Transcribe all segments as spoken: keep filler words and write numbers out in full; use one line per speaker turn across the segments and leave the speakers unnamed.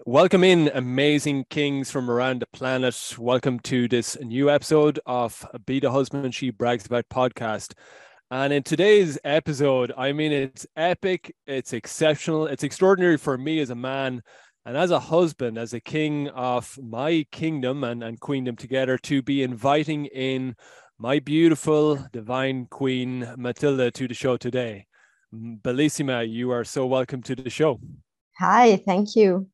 Welcome in, amazing kings from around the planet. Welcome to this new episode of Be the Husband She Brags About podcast. And in today's episode, I mean, it's epic, it's exceptional, it's extraordinary for me as a man and as a husband, as a king of my kingdom and, and queendom together, to be inviting in my beautiful divine queen, Matilda, to the show today. Bellissima, you are so welcome to the show.
Hi, thank you.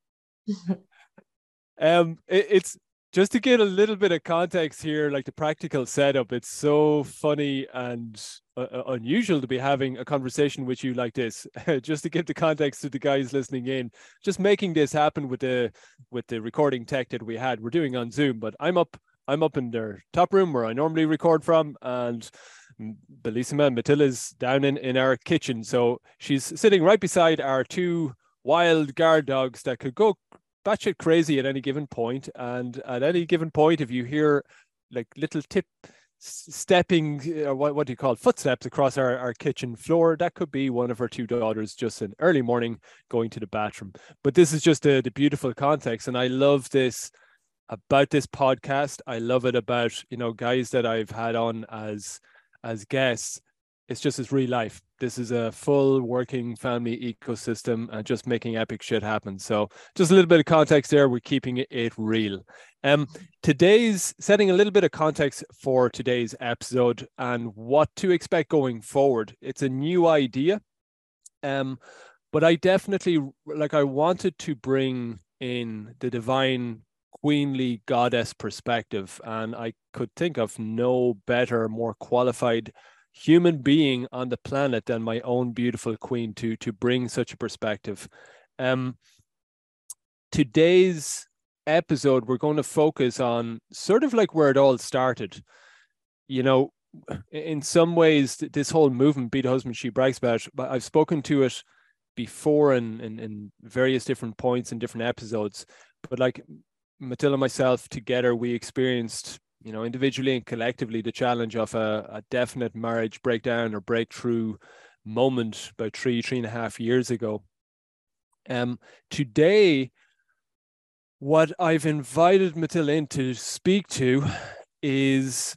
Um, it, it's just to get a little bit of context here, like the practical setup. It's so funny and uh, uh, unusual to be having a conversation with you like this. Just to give the context to the guys listening in, just making this happen with the with the recording tech that we had. We're doing on Zoom, but I'm up. I'm up in their top room where I normally record from, and Bellissima Matilda's down in in our kitchen. So she's sitting right beside our two wild guard dogs that could go batshit crazy at any given point. And at any given point, if you hear like little tip stepping, or what, what do you call it, footsteps across our, our kitchen floor, that could be one of our two daughters just in early morning going to the bathroom. But this is just the, the beautiful context. And I love this about this podcast. I love it about, you know, guys that I've had on as as guests. It's just as real life. This is a full working family ecosystem and just making epic shit happen. So just a little bit of context there. We're keeping it real. Um, today's setting a little bit of context for today's episode and what to expect going forward. It's a new idea. Um, but I definitely like I wanted to bring in the divine queenly goddess perspective, and I could think of no better, more qualified human being on the planet than my own beautiful queen to to bring such a perspective. Um, today's episode, we're going to focus on sort of like where it all started. You know, in some ways, this whole movement, Be the Husband She Brags About, but I've spoken to it before in, in, in various different points in different episodes. But like Matilda and myself together, we experienced, you know, individually and collectively, the challenge of a, a definite marriage breakdown or breakthrough moment about three, three and a half years ago. Um, today, what I've invited Matilda in to speak to is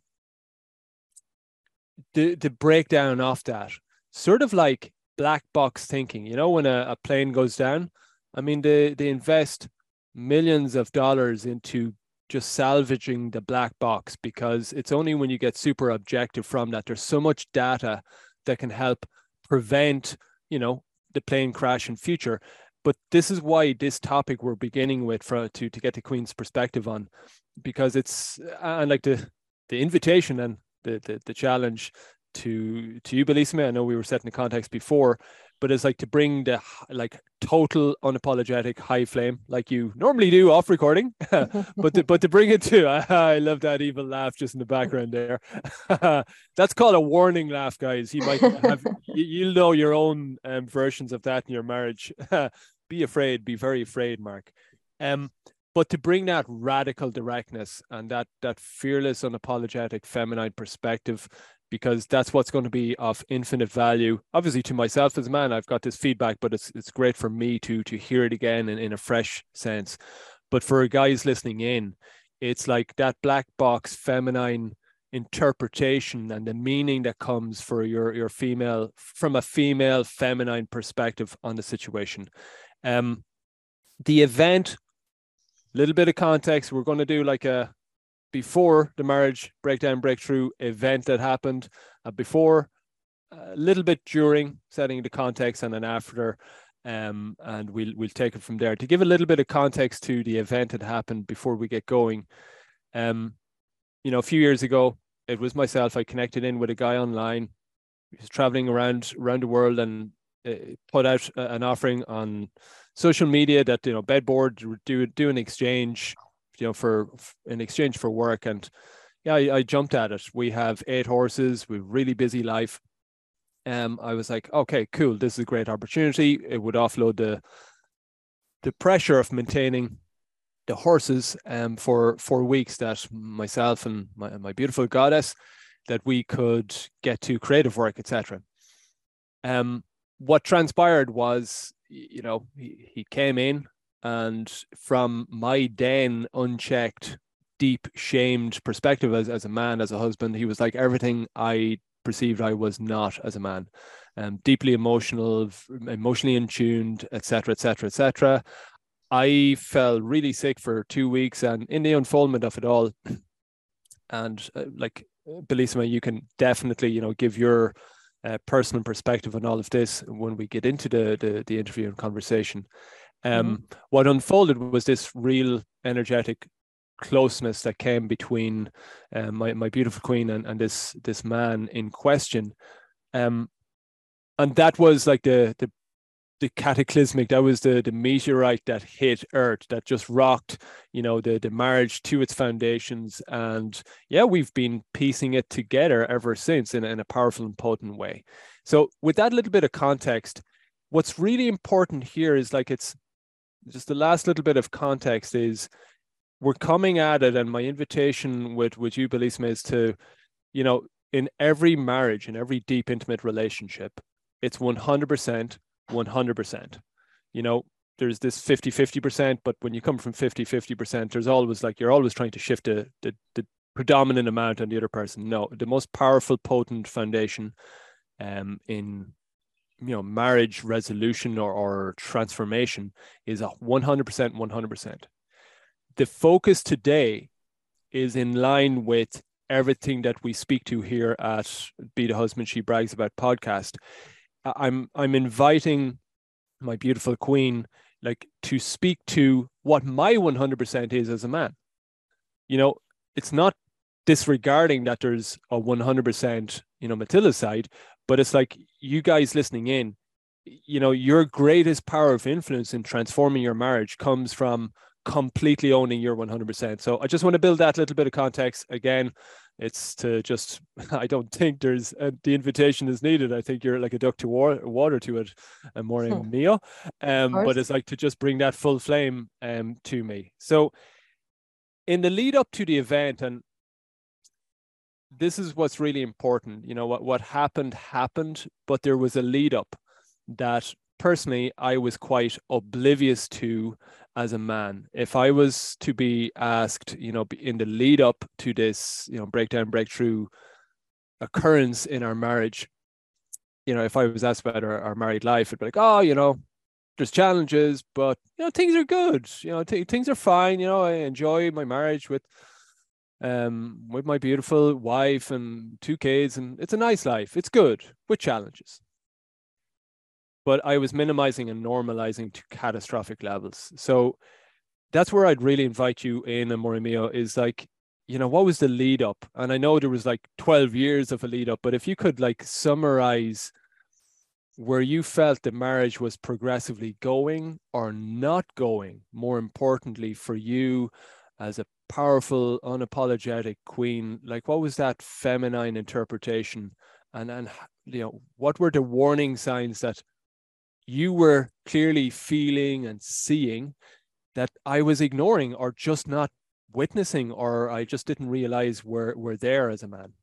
the the breakdown of that, sort of like black box thinking. You know, when a, a plane goes down, I mean, they they invest millions of dollars into just salvaging the black box, because it's only when you get super objective from that, there's so much data that can help prevent, you know, the plane crash in future. But this is why this topic we're beginning with for to to get the Queen's perspective on, because it's and like the the invitation and the the, the challenge to to you, Bellissima. I know we were setting the context before, but it's like to bring the like total unapologetic high flame like you normally do off recording, but to, but to bring it to I, I love that evil laugh just in the background there. That's called a warning laugh, guys. You might have you, you'll know your own um, versions of that in your marriage. Be afraid, be very afraid, Mark. Um, but to bring that radical directness and that that fearless, unapologetic feminine perspective, because that's what's going to be of infinite value. Obviously, to myself as a man, I've got this feedback, but it's it's great for me to to hear it again in, in a fresh sense. But for guys listening in, it's like that black box feminine interpretation and the meaning that comes for your your female from a female feminine perspective on the situation. Um, the event, little bit of context. We're going to do like a before the marriage breakdown breakthrough event that happened, uh, before, a little bit during, setting the context, and then after, um, and we'll we'll take it from there. To give a little bit of context to the event that happened before we get going, um, you know, a few years ago, it was myself. I connected in with a guy online. He was traveling around around the world and uh, put out an offering on social media that, you know, bedboard do do an exchange, you know, for in exchange for work. And yeah, I, I jumped at it. We have eight horses. We've really busy life. Um, I was like, okay, cool. This is a great opportunity. It would offload the the pressure of maintaining the horses um for four weeks that myself and my, my beautiful goddess, that we could get to creative work, et cetera. Um, what transpired was, you know, he, he came in And from my then unchecked, deep, shamed perspective as, as a man, as a husband, he was like everything I perceived I was not as a man. Um, deeply emotional, emotionally in tuned, et cetera, et cetera, et cetera. I fell really sick for two weeks, and in the unfoldment of it all, and uh, like Bellissima, you can definitely, you know, give your uh, personal perspective on all of this when we get into the the, the interview and conversation. Um, mm-hmm. What unfolded was this real energetic closeness that came between uh, my my beautiful queen and, and this this man in question. Um, and that was like the the the cataclysmic, that was the the meteorite that hit Earth, that just rocked, you know, the the marriage to its foundations. And yeah, we've been piecing it together ever since in, in a powerful and potent way. So with that little bit of context, what's really important here is like, it's just the last little bit of context is we're coming at it, and my invitation with with you, Bellissima, is to, you know, in every marriage, in every deep intimate relationship, it's one hundred percent one hundred percent. You know, there's this fifty fifty percent, but when you come from fifty fifty percent, there's always like, you're always trying to shift the, the, the predominant amount on the other person. No, the most powerful, potent foundation um, in, you know, marriage resolution or, or transformation is a one hundred percent, one hundred percent. The focus today is in line with everything that we speak to here at Be the Husband She Brags About podcast. I'm I'm inviting my beautiful queen, like, to speak to what my one hundred percent is as a man. You know, it's not disregarding that there's a one hundred percent, you know, Matilda's side, but it's like, you guys listening in, you know, your greatest power of influence in transforming your marriage comes from completely owning your one hundred percent. So I just want to build that little bit of context. Again, it's to just, I don't think there's uh, the invitation is needed. I think you're like a duck to war, water to it, and more in Mio. Um, but it's like to just bring that full flame um to me. So in the lead up to the event, and this is what's really important, you know, what, what happened happened, but there was a lead up that personally I was quite oblivious to as a man. If I was to be asked, you know, in the lead up to this, you know, breakdown, breakthrough occurrence in our marriage, you know, if I was asked about our, our married life, it'd be like, oh, you know, there's challenges, but, you know, things are good. You know, th- things are fine. You know, I enjoy my marriage with, um, with my beautiful wife and two kids, and it's a nice life. It's good with challenges. But I was minimizing and normalizing to catastrophic levels. So that's where I'd really invite you in, Amor Mio, is like, you know, what was the lead up? And I know there was like twelve years of a lead up, but if you could like summarize where you felt the marriage was progressively going or not going, more importantly for you as a powerful, unapologetic queen, like what was that feminine interpretation? And, and you know, what were the warning signs that you were clearly feeling and seeing that I was ignoring or just not witnessing, or I just didn't realize were, were there as a man?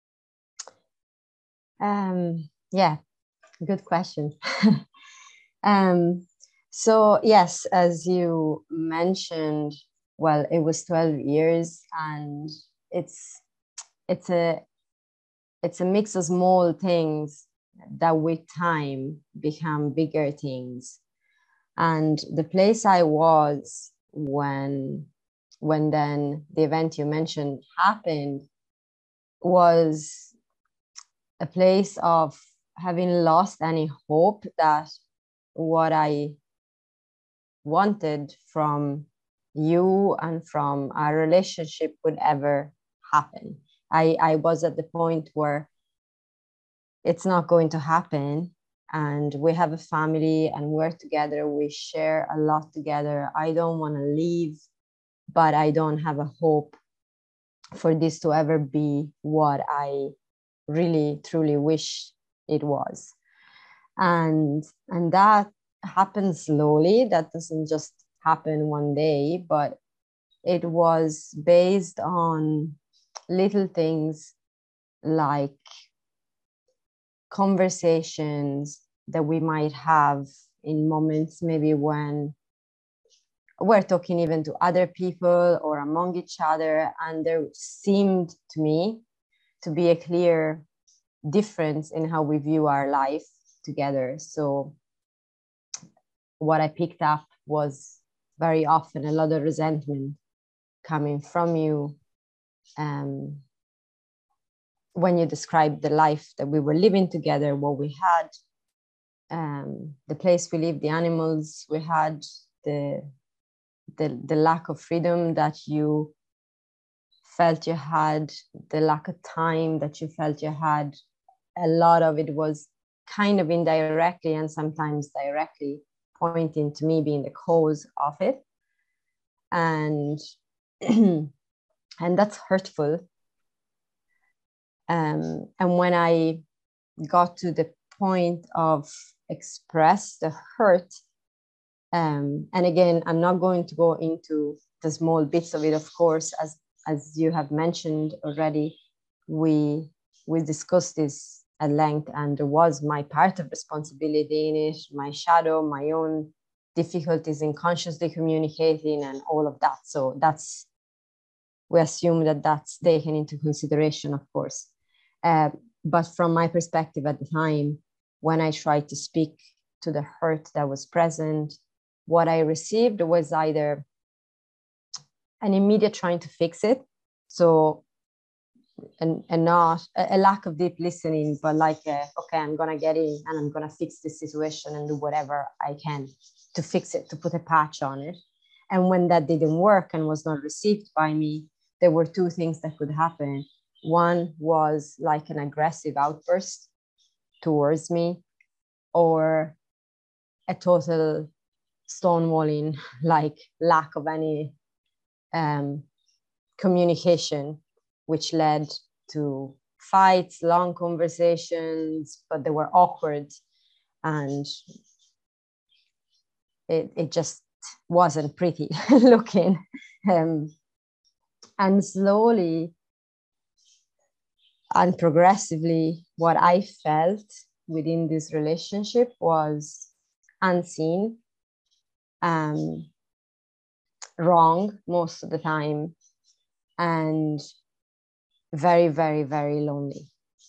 Um, yeah, good question. um, so yes, as you mentioned, well, it was twelve years, and it's it's a it's a mix of small things that with time become bigger things. And the place I was when when then the event you mentioned happened was a place of having lost any hope that what I wanted from you and from our relationship would ever happen. I, I was at the point where it's not going to happen, and we have a family and we're together, we share a lot together. I don't want to leave, but I don't have a hope for this to ever be what I really truly wish it was. And and that happens slowly. That doesn't just happen one day, but it was based on little things like conversations that we might have in moments maybe when were talking even to other people or among each other, and there seemed to me to be a clear difference in how we view our life together. So what I picked up was very often a lot of resentment coming from you um, when you described the life that we were living together, what we had, um, the place we lived, the animals we had, the, the, the lack of freedom that you felt you had, the lack of time that you felt you had. A lot of it was kind of indirectly and sometimes directly pointing to me being the cause of it. And, and that's hurtful. Um, and when I got to the point of express the hurt, um, and again, I'm not going to go into the small bits of it, of course, as, as you have mentioned already, we, we discussed this at length, and there was my part of responsibility in it, my shadow, my own difficulties in consciously communicating and all of that. So that's, we assume that that's taken into consideration, of course. Uh, but from my perspective at the time, when I tried to speak to the hurt that was present, what I received was either an immediate trying to fix it. So, and, and not a, a lack of deep listening, but like, a, okay, I'm going to get in and I'm going to fix this situation and do whatever I can to fix it, to put a patch on it. And when that didn't work and was not received by me, there were two things that could happen. One was like an aggressive outburst towards me, or a total stonewalling, like lack of any um, communication, which led to fights, long conversations, but they were awkward, and it, it just wasn't pretty looking. Um, and slowly and progressively, what I felt within this relationship was unseen, um, wrong most of the time, and very, very, very lonely.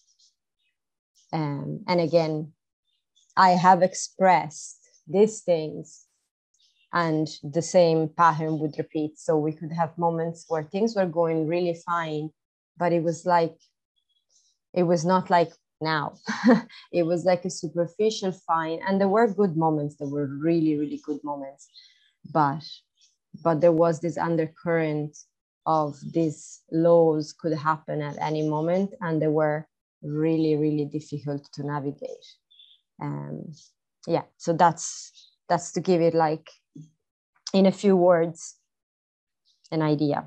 Um, and again, I have expressed these things, and the same pattern would repeat. So we could have moments where things were going really fine, but it was like, it was not like now. It was like a superficial fine. And there were good moments. There were really, really good moments. But, but there was this undercurrent of these lows could happen at any moment. And they were really, really difficult to navigate. Um, yeah, so that's, that's to give it like, in a few words, an idea.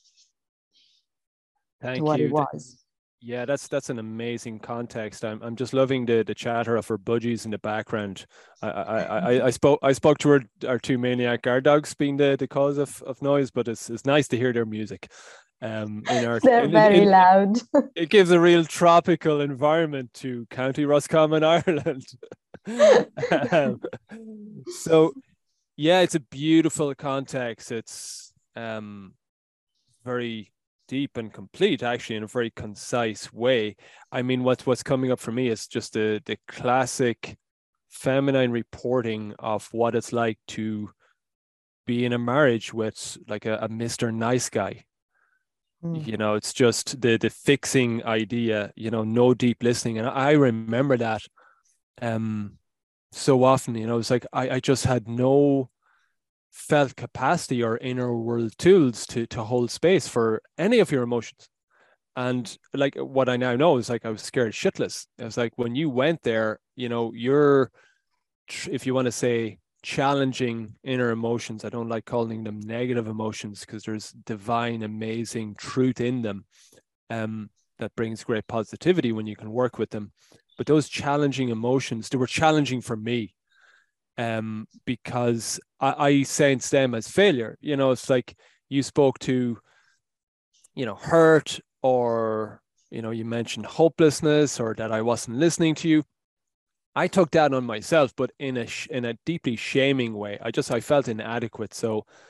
Thank
to what
you.
It was.
Yeah, that's that's an amazing context. I'm I'm just loving the the chatter of her budgies in the background. I I I, I spoke I spoke to her our two maniac guard dogs being the, the cause of, of noise, but it's it's nice to hear their music. Um, in our
They're
in,
very
in, in,
loud.
It gives a real tropical environment to County Roscommon, Ireland. um, so yeah, it's a beautiful context. It's um very deep and complete, actually, in a very concise way. I mean, what's what's coming up for me is just the the classic feminine reporting of what it's like to be in a marriage with like a, a Mister Nice Guy. Mm. You know, it's just the the fixing idea, you know, no deep listening. And I remember that um so often, you know, it's like I, I just had no felt capacity or inner world tools to to hold space for any of your emotions. And like what I now know is like I was scared shitless. I was like, when you went there, you know, you're, if you want to say, challenging inner emotions. I don't like calling them negative emotions because there's divine, amazing truth in them um, that brings great positivity when you can work with them. But those challenging emotions, they were challenging for me. Um, because I, I sense them as failure. You know, it's like you spoke to, you know, hurt, or, you know, you mentioned hopelessness, or that I wasn't listening to you. I took that on myself, but in a in a deeply shaming way. I just I felt inadequate. So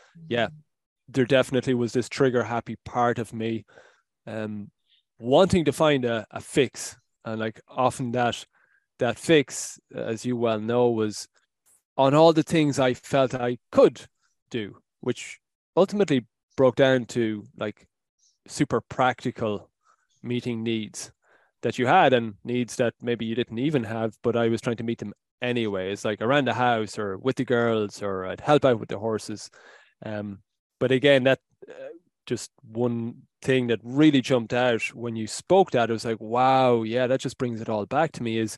yeah, there definitely was this trigger happy part of me um, wanting to find a, a fix. And like often that, that fix, as you well know, was on all the things I felt I could do, which ultimately broke down to like super practical meeting needs that you had and needs that maybe you didn't even have, but I was trying to meet them anyway. It's like around the house or with the girls, or I'd help out with the horses. Um, but again, that uh, just one thing that really jumped out when you spoke that, it was like, wow, yeah, that just brings it all back to me, is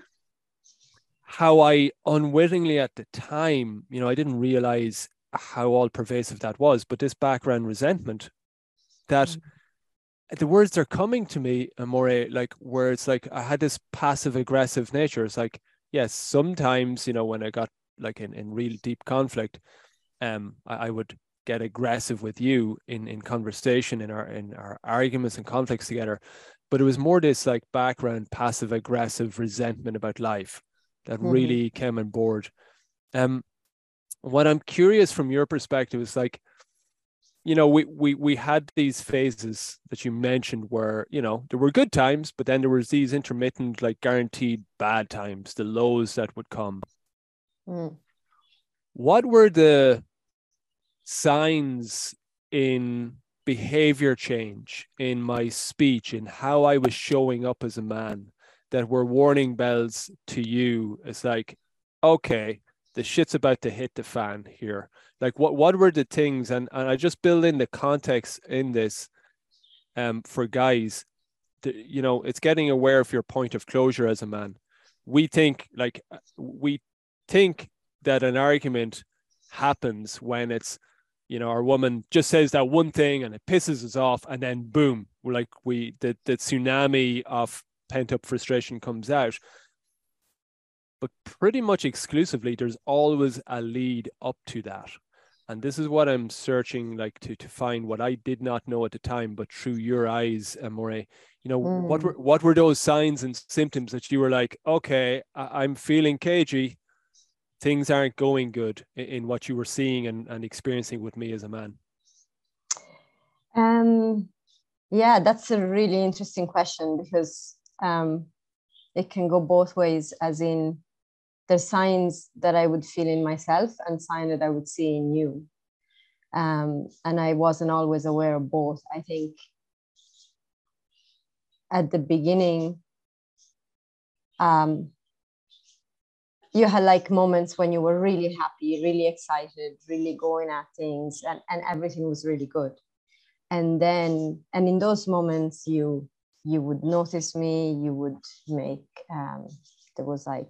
how I unwittingly at the time, you know, I didn't realize how all pervasive that was, but this background resentment that mm-hmm. the words are coming to me, Amore, like where it's like I had this passive aggressive nature. It's like, yes, sometimes, you know, when I got like in, in real deep conflict, um, I, I would get aggressive with you in, in conversation, in our in our arguments and conflicts together. But it was more this like background passive aggressive resentment about life that mm-hmm. really came on board. Um, what I'm curious from your perspective is like, you know, we we we had these phases that you mentioned where, you know, there were good times, but then there was these intermittent, like guaranteed bad times, the lows that would come. Mm. What were the signs in behavior change, in my speech, in how I was showing up as a man, that were warning bells to you? It's like, okay, the shit's about to hit the fan here. Like what, what were the things? And, and I just build in the context in this um, for guys, to, you know, it's getting aware of your point of closure as a man. We think like, we think that an argument happens when it's, you know, our woman just says that one thing and it pisses us off, and then boom, we're like, we, the, the tsunami of pent up frustration comes out. But pretty much exclusively, there's always a lead up to that. And this is what I'm searching like to to find, what I did not know at the time, but through your eyes, Amore, you know, mm. what were what were those signs and symptoms that you were like, okay, I, I'm feeling cagey, things aren't going good in, in what you were seeing and, and experiencing with me as a man?
Um, yeah, that's a really interesting question, because um, it can go both ways, as in, there's signs that I would feel in myself and signs that I would see in you. Um, and I wasn't always aware of both. I think at the beginning, um, you had like moments when you were really happy, really excited, really going at things, and, and everything was really good. And then, and in those moments, you you would notice me, you would make, um, there was like,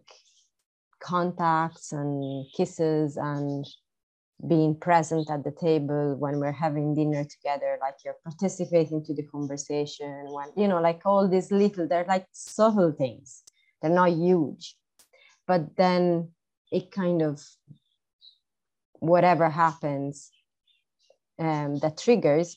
contacts and kisses and being present at the table when we're having dinner together, like you're participating to the conversation, when, you know, like all these little, they're like subtle things, they're not huge, but then it kind of, whatever happens um, that triggers,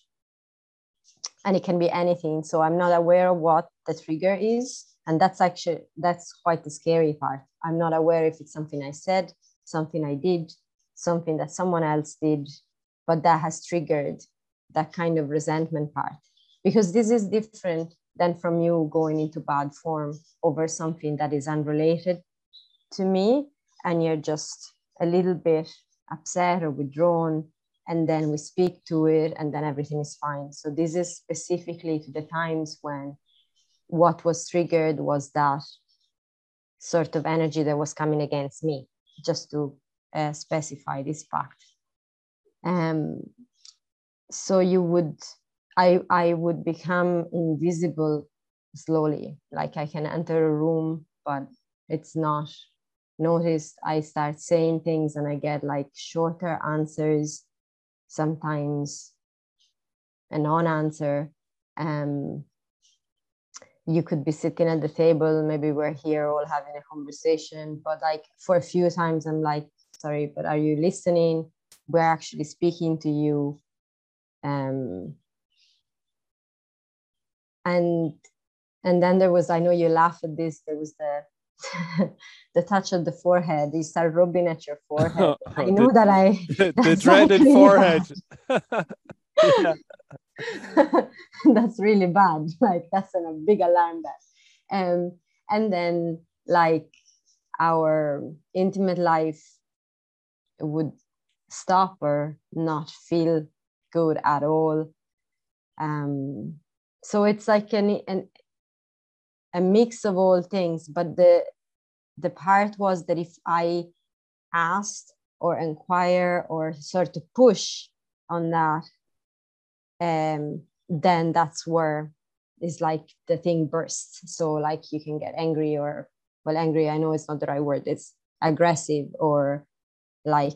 and it can be anything, so I'm not aware of what the trigger is. And that's actually, that's quite the scary part. I'm not aware if it's something I said, something I did, something that someone else did, but that has triggered that kind of resentment part. Because this is different than from you going into bad form over something that is unrelated to me, and you're just a little bit upset or withdrawn, and then we speak to it, and then everything is fine. So this is specifically to the times when what was triggered was that sort of energy that was coming against me, just to uh, specify this fact. Um, so you would, I, I would become invisible slowly. Like I can enter a room, but it's not noticed. I start saying things and I get like shorter answers, sometimes a non-answer. Um, you could be sitting at the table, maybe we're here all having a conversation, but like for a few times I'm like, sorry, but are you listening? We're actually speaking to you. Um, and and then there was, I know you laugh at this, there was the the touch of the forehead. You start rubbing at your forehead. I know the, that I
the, the dreaded really forehead. Yeah.
That's really bad. Like that's a big alarm bell. Um, and then like our intimate life would stop or not feel good at all. Um, so it's like an, an a mix of all things. But the the part was that if I asked or inquire or sort of push on that, um, then that's where is like the thing bursts. So like you can get angry or, well, angry, I know it's not the right word, it's aggressive, or like,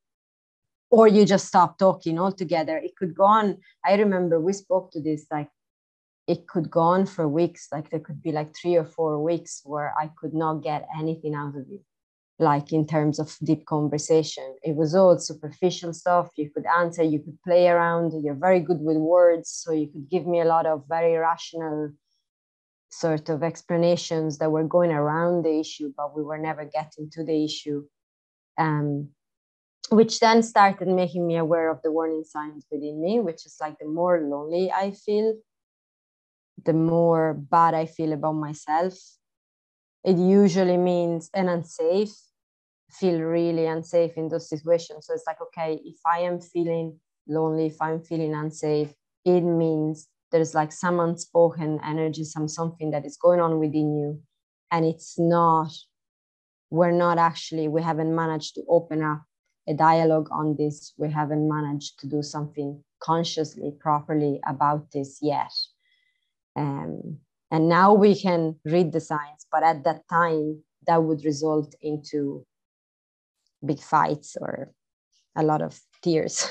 or you just stop talking altogether. It could go on. I remember we spoke to this, like it could go on for weeks. Like there could be like three or four weeks where I could not get anything out of you, like in terms of deep conversation. It was all superficial stuff. You could answer, you could play around. You're very good with words, so you could give me a lot of very rational sort of explanations that were going around the issue, but we were never getting to the issue. Um, which then started making me aware of the warning signs within me, which is like the more lonely I feel, the more bad I feel about myself. It usually means an unsafe, feel really unsafe in those situations. So it's like, okay, if I am feeling lonely, if I'm feeling unsafe, it means there's like some unspoken energy, some something that is going on within you. And it's not, we're not actually, we haven't managed to open up a dialogue on this. We haven't managed to do something consciously, properly about this yet. Um, and now we can read the signs, but at that time, that would result into big fights or a lot of tears.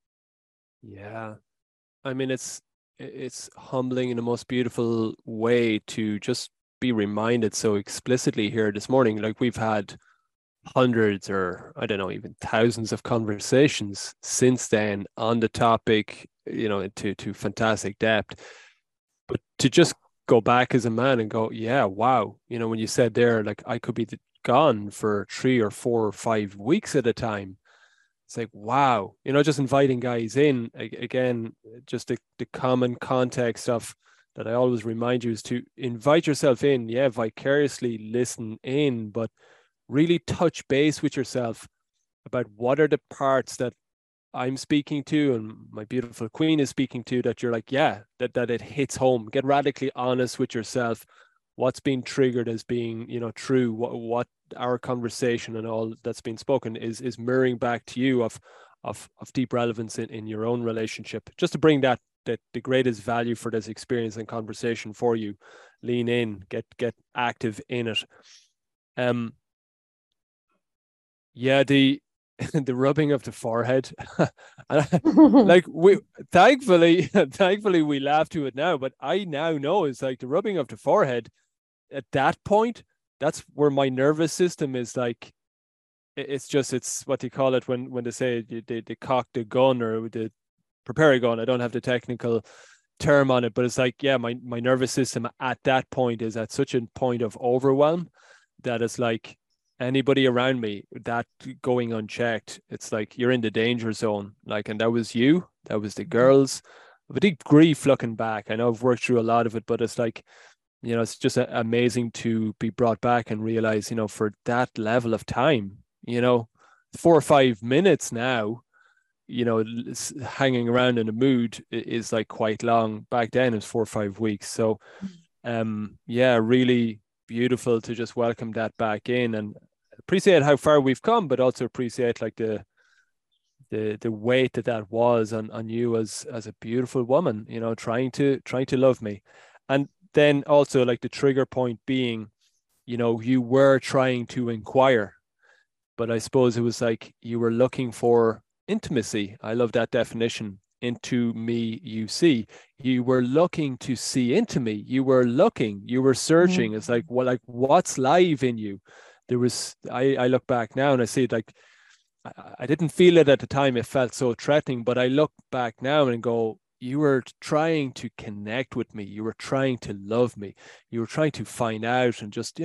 Yeah. I mean, it's it's humbling in the most beautiful way to just be reminded so explicitly here this morning. Like we've had hundreds or I don't know, even thousands of conversations since then on the topic, you know, to to fantastic depth. But to just go back as a man and go, yeah, wow, you know, when you said there, like I could be gone for three or four or five weeks at a time. It's like, wow, you know, just inviting guys in again, just the, the common context of that I always remind you is to invite yourself in. Yeah, vicariously listen in, but really touch base with yourself about what are the parts that I'm speaking to and my beautiful queen is speaking to that you're like, yeah, that, that it hits home. Get radically honest with yourself. What's being triggered as being, you know, true, what, what our conversation and all that's been spoken is is mirroring back to you of of, of deep relevance in, in your own relationship, just to bring that that the greatest value for this experience and conversation for you. Lean in, get get active in it. Um yeah, the the rubbing of the forehead. Like we thankfully thankfully we laugh to it now, but I now know it's like the rubbing of the forehead at that point, that's where my nervous system is like, it's just, it's what you call it when when they say they, they cock the gun or they prepare a gun. I don't have the technical term on it, but it's like, yeah, my, my nervous system at that point is at such a point of overwhelm that it's like anybody around me that going unchecked, it's like you're in the danger zone. Like, and that was you, that was the girls. With deep grief looking back, I know I've worked through a lot of it, but it's like, you know, it's just amazing to be brought back and realize, you know, for that level of time, you know, four or five minutes now, you know, hanging around in a mood is like quite long. Back then it was four or five weeks. So, um, yeah, really beautiful to just welcome that back in and appreciate how far we've come, but also appreciate like the, the, the weight that that was on, on you as, as a beautiful woman, you know, trying to, trying to love me. And then also like the trigger point being, you know, you were trying to inquire, but I suppose it was like you were looking for intimacy. I love that definition. Into me, you see. You were looking to see into me. You were looking, you were searching. Mm-hmm. It's like, well, like what's live in you? There was, I, I look back now and I see it like, I, I didn't feel it at the time. It felt so threatening, but I look back now and go, you were trying to connect with me. You were trying to love me. You were trying to find out and just, you know,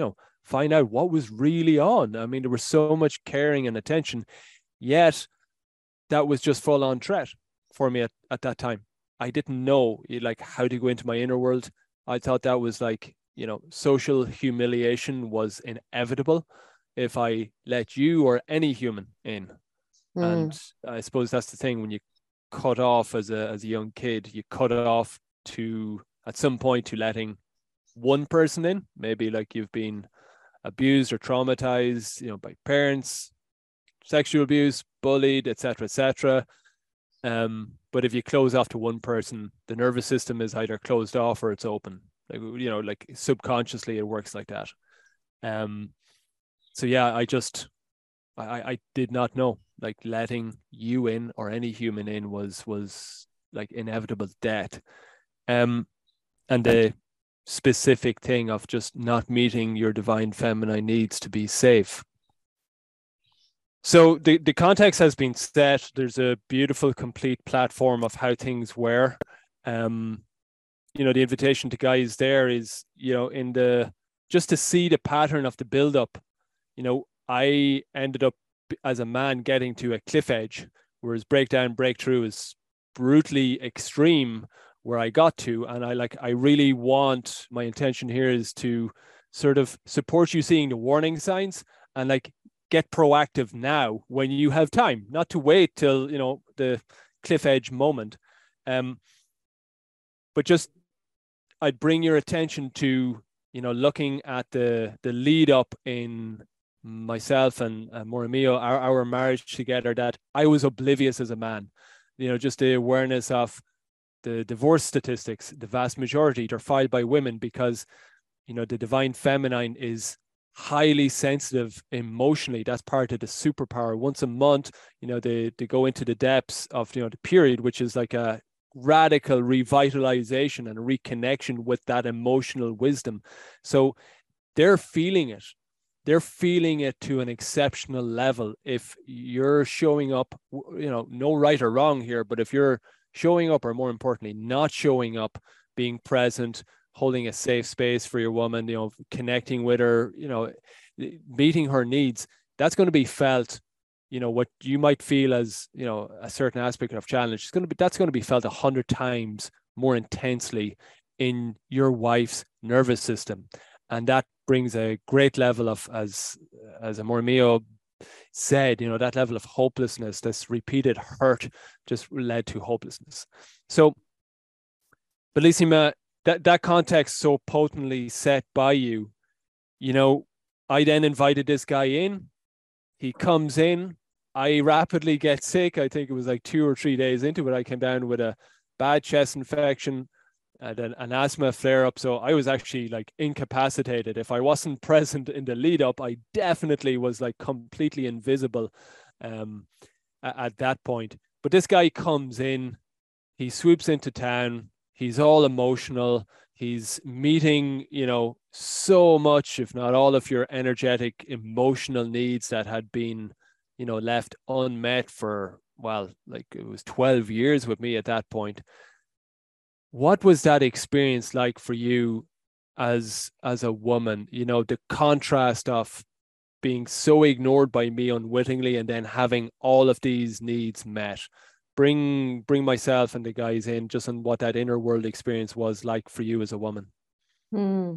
find out what was really on. I mean, there was so much caring and attention, yet that was just full on threat for me at, at that time. I didn't know like how to go into my inner world. I thought that was like, you know, social humiliation was inevitable if I let you or any human in. Mm. And I suppose that's the thing, when you cut off as a as a young kid, you cut off to at some point to letting one person in, maybe like you've been abused or traumatized, you know, by parents, sexual abuse, bullied, et cetera, et cetera. Um, but if you close off to one person, the nervous system is either closed off or it's open. Like, you know, like subconsciously it works like that. Um, so yeah, I just, I, I did not know, like letting you in or any human in was, was like inevitable death. Um, and the specific thing of just not meeting your divine feminine needs to be safe. So the, the context has been set. There's a beautiful, complete platform of how things were. Um, you know, the invitation to guys there is, you know, in the, just to see the pattern of the buildup. You know, I ended up as a man getting to a cliff edge, whereas breakdown, breakthrough is brutally extreme where I got to. And I like, I really want, my intention here is to sort of support you seeing the warning signs and like, get proactive now when you have time, not to wait till, you know, the cliff edge moment. Um, but just, I'd bring your attention to, you know, looking at the the lead up in myself and uh, Morimio, our, our marriage together, that I was oblivious as a man. You know, just the awareness of the divorce statistics, the vast majority, they're filed by women because, you know, the divine feminine is highly sensitive emotionally. That's part of the superpower. Once a month, you know, they they go into the depths of, you know, the period, which is like a radical revitalization and reconnection with that emotional wisdom. So they're feeling it. They're feeling it to an exceptional level. If you're showing up, you know, no right or wrong here, but if you're showing up, or more importantly, not showing up, being present, holding a safe space for your woman, you know, connecting with her, you know, meeting her needs, that's going to be felt. You know, what you might feel as, you know, a certain aspect of challenge, it's going to be, that's going to be felt a hundred times more intensely in your wife's nervous system. And that brings a great level of, as, as Morimio said, you know, that level of hopelessness, this repeated hurt just led to hopelessness. So, Bellissima, that, that context so potently set by you, you know, I then invited this guy in. He comes in. I rapidly get sick. I think it was like two or three days into it. I came down with a bad chest infection and an, an asthma flare up. So I was actually like incapacitated. If I wasn't present in the lead up, I definitely was like completely invisible um, at, at that point. But this guy comes in, he swoops into town. He's all emotional. He's meeting, you know, so much, if not all of your energetic, emotional needs that had been, you know, left unmet for, well, like it was twelve years with me at that point. What was that experience like for you as, as a woman? You know, the contrast of being so ignored by me unwittingly and then having all of these needs met. Bring bring myself and the guys in just on what that inner world experience was like for you as a woman.
Hmm.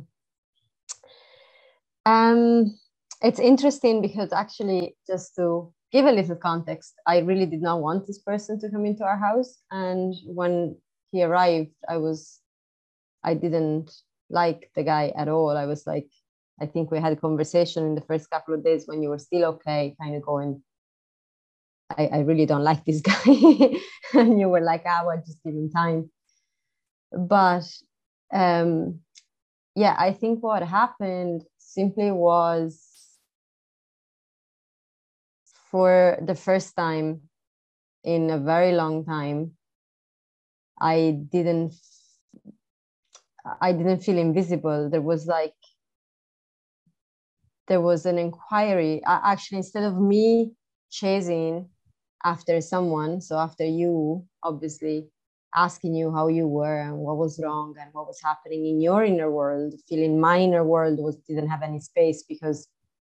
Um, it's interesting because actually, just to give a little context, I really did not want this person to come into our house. And when he arrived, I was, I didn't like the guy at all. I was like, I think we had a conversation in the first couple of days when you were still okay, kind of going, I, I really don't like this guy. And you were like, I would just give him time. But um, yeah, I think what happened simply was, for the first time in a very long time, I didn't, I didn't feel invisible. There was like, there was an inquiry. Actually, instead of me chasing after someone, so after you, obviously, asking you how you were and what was wrong and what was happening in your inner world, feeling my inner world was didn't have any space because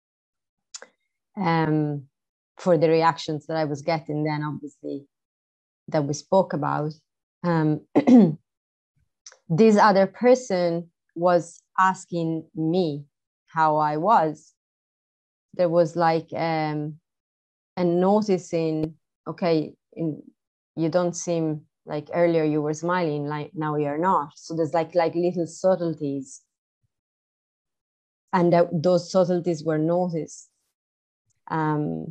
um, for the reactions that I was getting then, obviously, that we spoke about. Um, this other person was asking me how I was. There was like um, and noticing, okay, in, you don't seem like earlier you were smiling, like now you're not. So there's like like little subtleties, and that, those subtleties were noticed, um,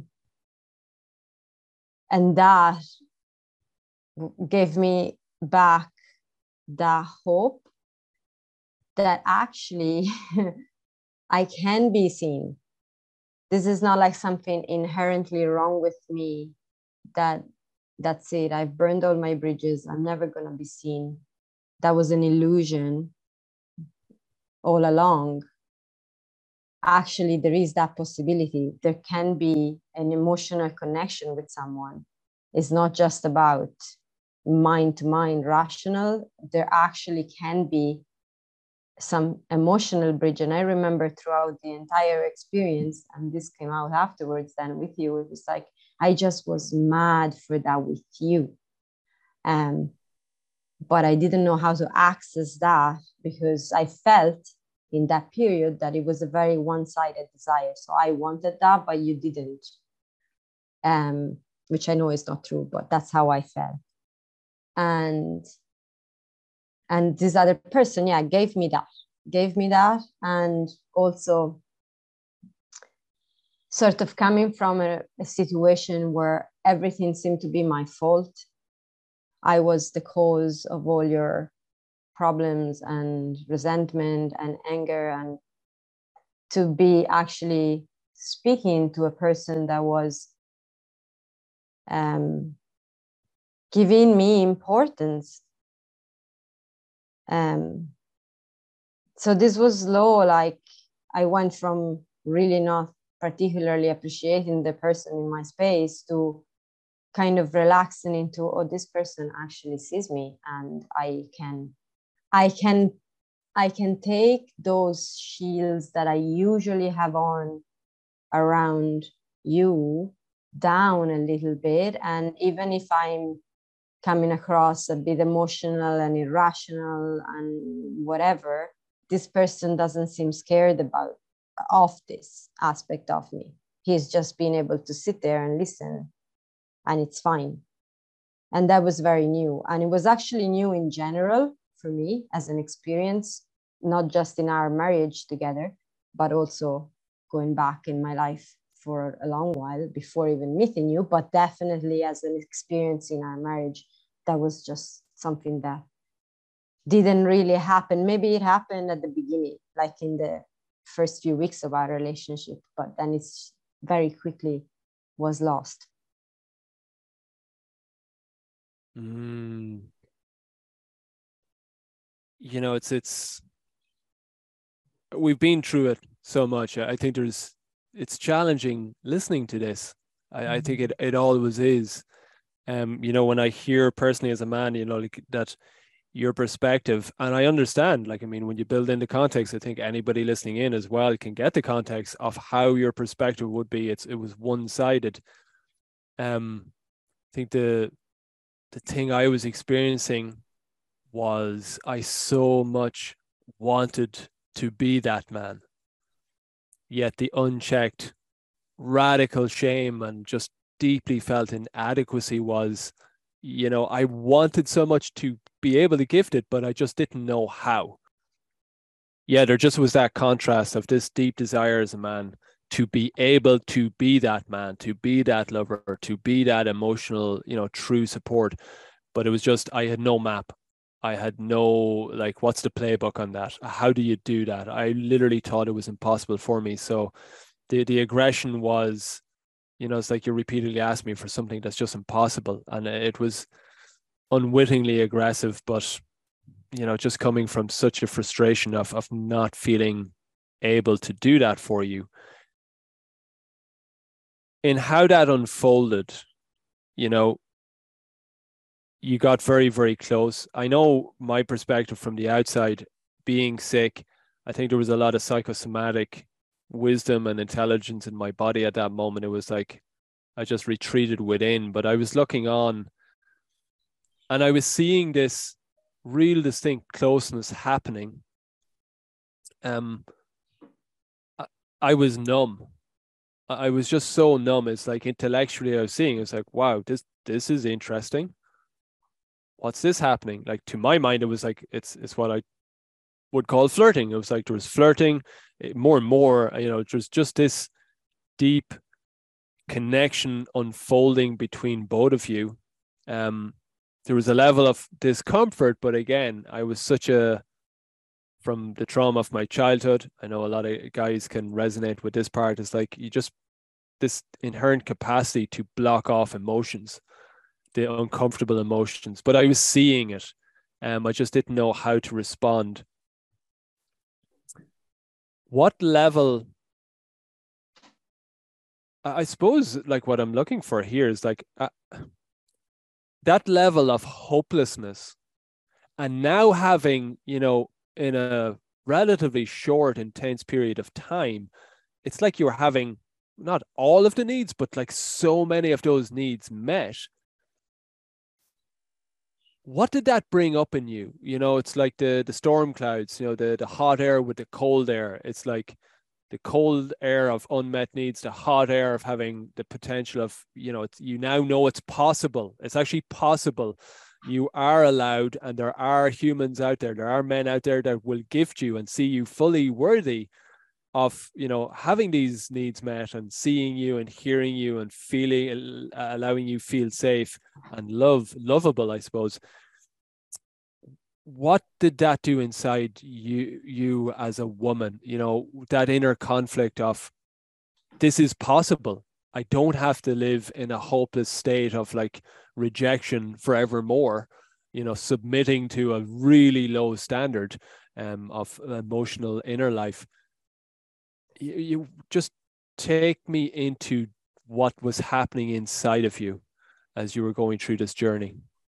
and that gave me back the hope that actually I can be seen. This is not like something inherently wrong with me, that that's it, I've burned all my bridges, I'm never going to be seen. That was an illusion all along. Actually, there is that possibility. There can be an emotional connection with someone. It's not just about mind to mind, rational. There actually can be some emotional bridge. And I remember throughout the entire experience, and this came out afterwards then with you, it was like, I just was mad for that with you. Um, but I didn't know how to access that because I felt in that period that it was a very one-sided desire. So I wanted that, but you didn't, um, which I know is not true, but that's how I felt. And, and this other person, yeah, gave me that, gave me that. And also sort of coming from a, a situation where everything seemed to be my fault. I was the cause of all your problems and resentment and anger, and to be actually speaking to a person that was um, giving me importance. Um, so this was low, like I went from really not particularly appreciating the person in my space to kind of relaxing into, oh, this person actually sees me, and I can, I can, I can take those shields that I usually have on around you down a little bit. And even if I'm coming across a bit emotional and irrational and whatever, this person doesn't seem scared about of this aspect of me. He's just being able to sit there and listen, and it's fine. And that was very new. And it was actually new in general for me as an experience, not just in our marriage together, but also going back in my life for a long while before even meeting you, but definitely as an experience in our marriage. That was just something that didn't really happen. Maybe it happened at the beginning, like in the first few weeks of our relationship, but then it's very quickly was lost.
Mm. You know, it's it's we've been through it so much. I think there's it's challenging listening to this. I, mm-hmm. I think it it always is. Um, you know, when I hear personally as a man, you know, like that your perspective, and I understand, like, I mean, when you build in the context, I think anybody listening in as well can get the context of how your perspective would be. It's it was one-sided. Um, I think the the thing I was experiencing was I so much wanted to be that man, yet the unchecked radical shame and just deeply felt inadequacy was, you know, I wanted so much to be able to gift it, but I just didn't know how. Yeah, there just was that contrast of this deep desire as a man to be able to be that man, to be that lover, to be that emotional, you know, true support. But it was just, I had no map. I had no, like, what's the playbook on that? How do you do that? I literally thought it was impossible for me. So the, the aggression was, you know, it's like you repeatedly asked me for something that's just impossible. And it was unwittingly aggressive, but, you know, just coming from such a frustration of, of not feeling able to do that for you. In how that unfolded, you know, you got very, very close. I know my perspective from the outside, being sick, I think there was a lot of psychosomatic wisdom and intelligence in my body at that moment. It was like I just retreated within, but I was looking on and I was seeing this real distinct closeness happening. Um, I, I was numb. I was just so numb. It's like intellectually I was seeing, it's like, wow, this this is interesting. What's this happening? Like to my mind, it was like it's it's what I would call flirting. It was like there was flirting, more and more, you know, there's just this deep connection unfolding between both of you. Um, there was a level of discomfort, but again, I was such a, from the trauma of my childhood, I know a lot of guys can resonate with this part. It's like you just, this inherent capacity to block off emotions, the uncomfortable emotions, but I was seeing it. Um, I just didn't know how to respond. What level, I suppose, like what I'm looking for here is like uh, that level of hopelessness, and now having, you know, in a relatively short, intense period of time, it's like you're having not all of the needs, but like so many of those needs met. What did that bring up in you? You know, it's like the the storm clouds, you know, the the hot air with the cold air. It's like the cold air of unmet needs, the hot air of having the potential of, you know, it's, you now know it's possible. It's actually possible. You are allowed, and there are humans out there, there are men out there that will gift you and see you fully worthy of, you know, having these needs met and seeing you and hearing you and feeling, uh, allowing you feel safe and love, lovable, I suppose. What did that do inside you, you as a woman? You know, that inner conflict of, this is possible. I don't have to live in a hopeless state of like rejection forevermore, you know, submitting to a really low standard um, of emotional inner life. You, you just take me into what was happening inside of you as you were going through this journey.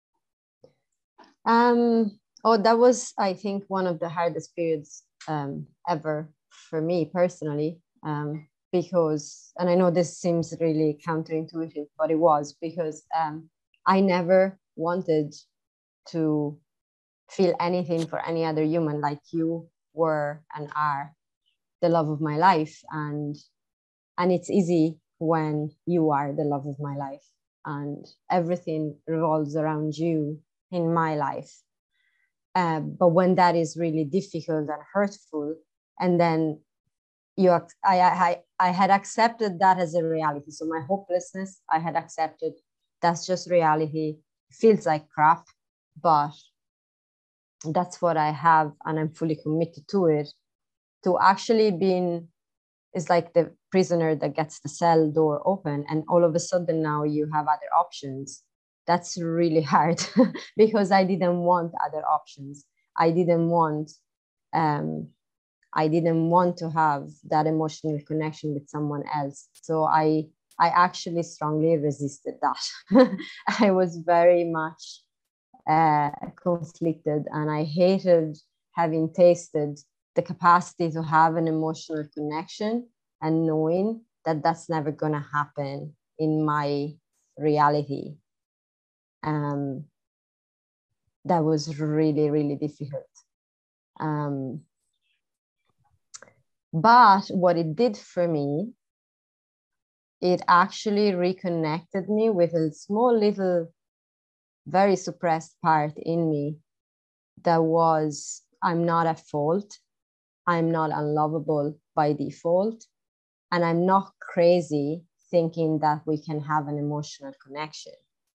Um, oh, that was, I think, one of the hardest periods um, ever for me personally. Um, because, and I know this seems really counterintuitive, but it was because um, I never wanted to feel anything for any other human. Like you were and are the love of my life, and and it's easy when you are the love of my life and everything revolves around you in my life. Uh, but when that is really difficult and hurtful, and then you, I, I, I had accepted that as a reality. So my hopelessness, I had accepted that's just reality. It feels like crap, but that's what I have, and I'm fully committed to it. To actually being, is like the prisoner that gets the cell door open, and all of a sudden now you have other options. That's really hard because I didn't want other options. I didn't want, um, I didn't want to have that emotional connection with someone else. So I, I actually strongly resisted that. I was very much uh, conflicted, and I hated having tasted the capacity to have an emotional connection and knowing that that's never going to happen in my reality. Um, that was really, really difficult. Um, but what it did for me, it actually reconnected me with a small little, very suppressed part in me that was, I'm not at fault. I'm not unlovable by default. And I'm not crazy thinking that we can have an emotional connection.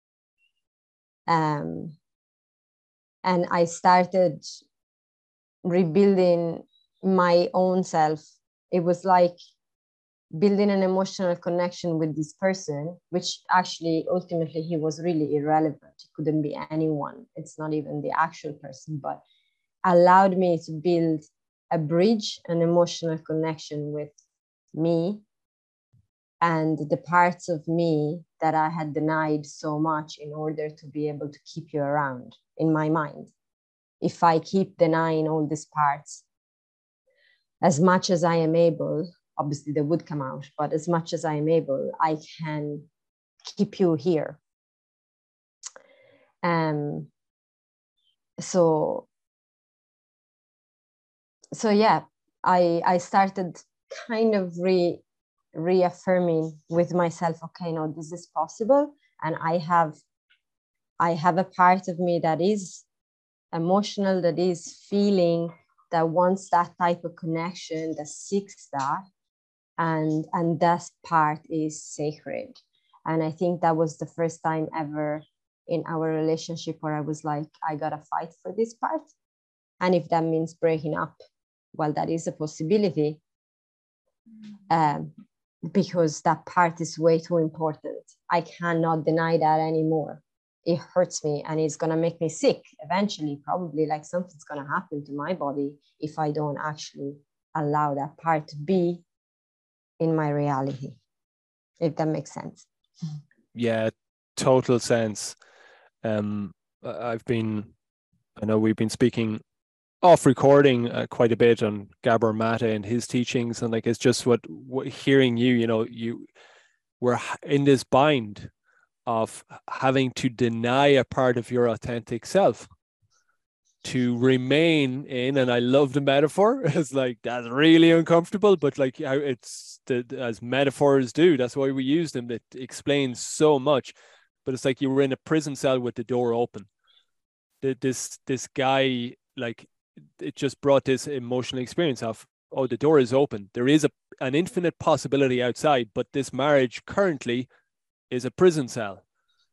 Um, and I started rebuilding my own self. It was like building an emotional connection with this person, which actually ultimately he was really irrelevant. It couldn't be anyone. It's not even the actual person, but allowed me to build a bridge, an emotional connection with me, and the parts of me that I had denied so much in order to be able to keep you around in my mind. If I keep denying all these parts, as much as I am able, obviously they would come out, but as much as I am able, I can keep you here. Um, so, so yeah, I, I started kind of re, reaffirming with myself, okay, no, this is possible. And I have, I have a part of me that is emotional, that is feeling, that wants that type of connection, that seeks that. And, and that part is sacred. And I think that was the first time ever in our relationship where I was like, I gotta fight for this part. And if that means breaking up, well, that is a possibility. Um, because that part is way too important. I cannot deny that anymore. It hurts me and it's going to make me sick eventually, probably, like something's going to happen to my body if I don't actually allow that part to be in my reality, if that makes sense.
Yeah, total sense. Um, I've been, I know we've been speaking off recording uh, quite a bit on Gabor Mate and his teachings, and like it's just what, what hearing you, you know, you were in this bind of having to deny a part of your authentic self to remain in, and I love the metaphor. It's like that's really uncomfortable, but like how it's the, as metaphors do, that's why we use them. It explains so much. But it's like you were in a prison cell with the door open. This this guy, like, it just brought this emotional experience of, oh, the door is open. There is a an infinite possibility outside, but this marriage currently is a prison cell.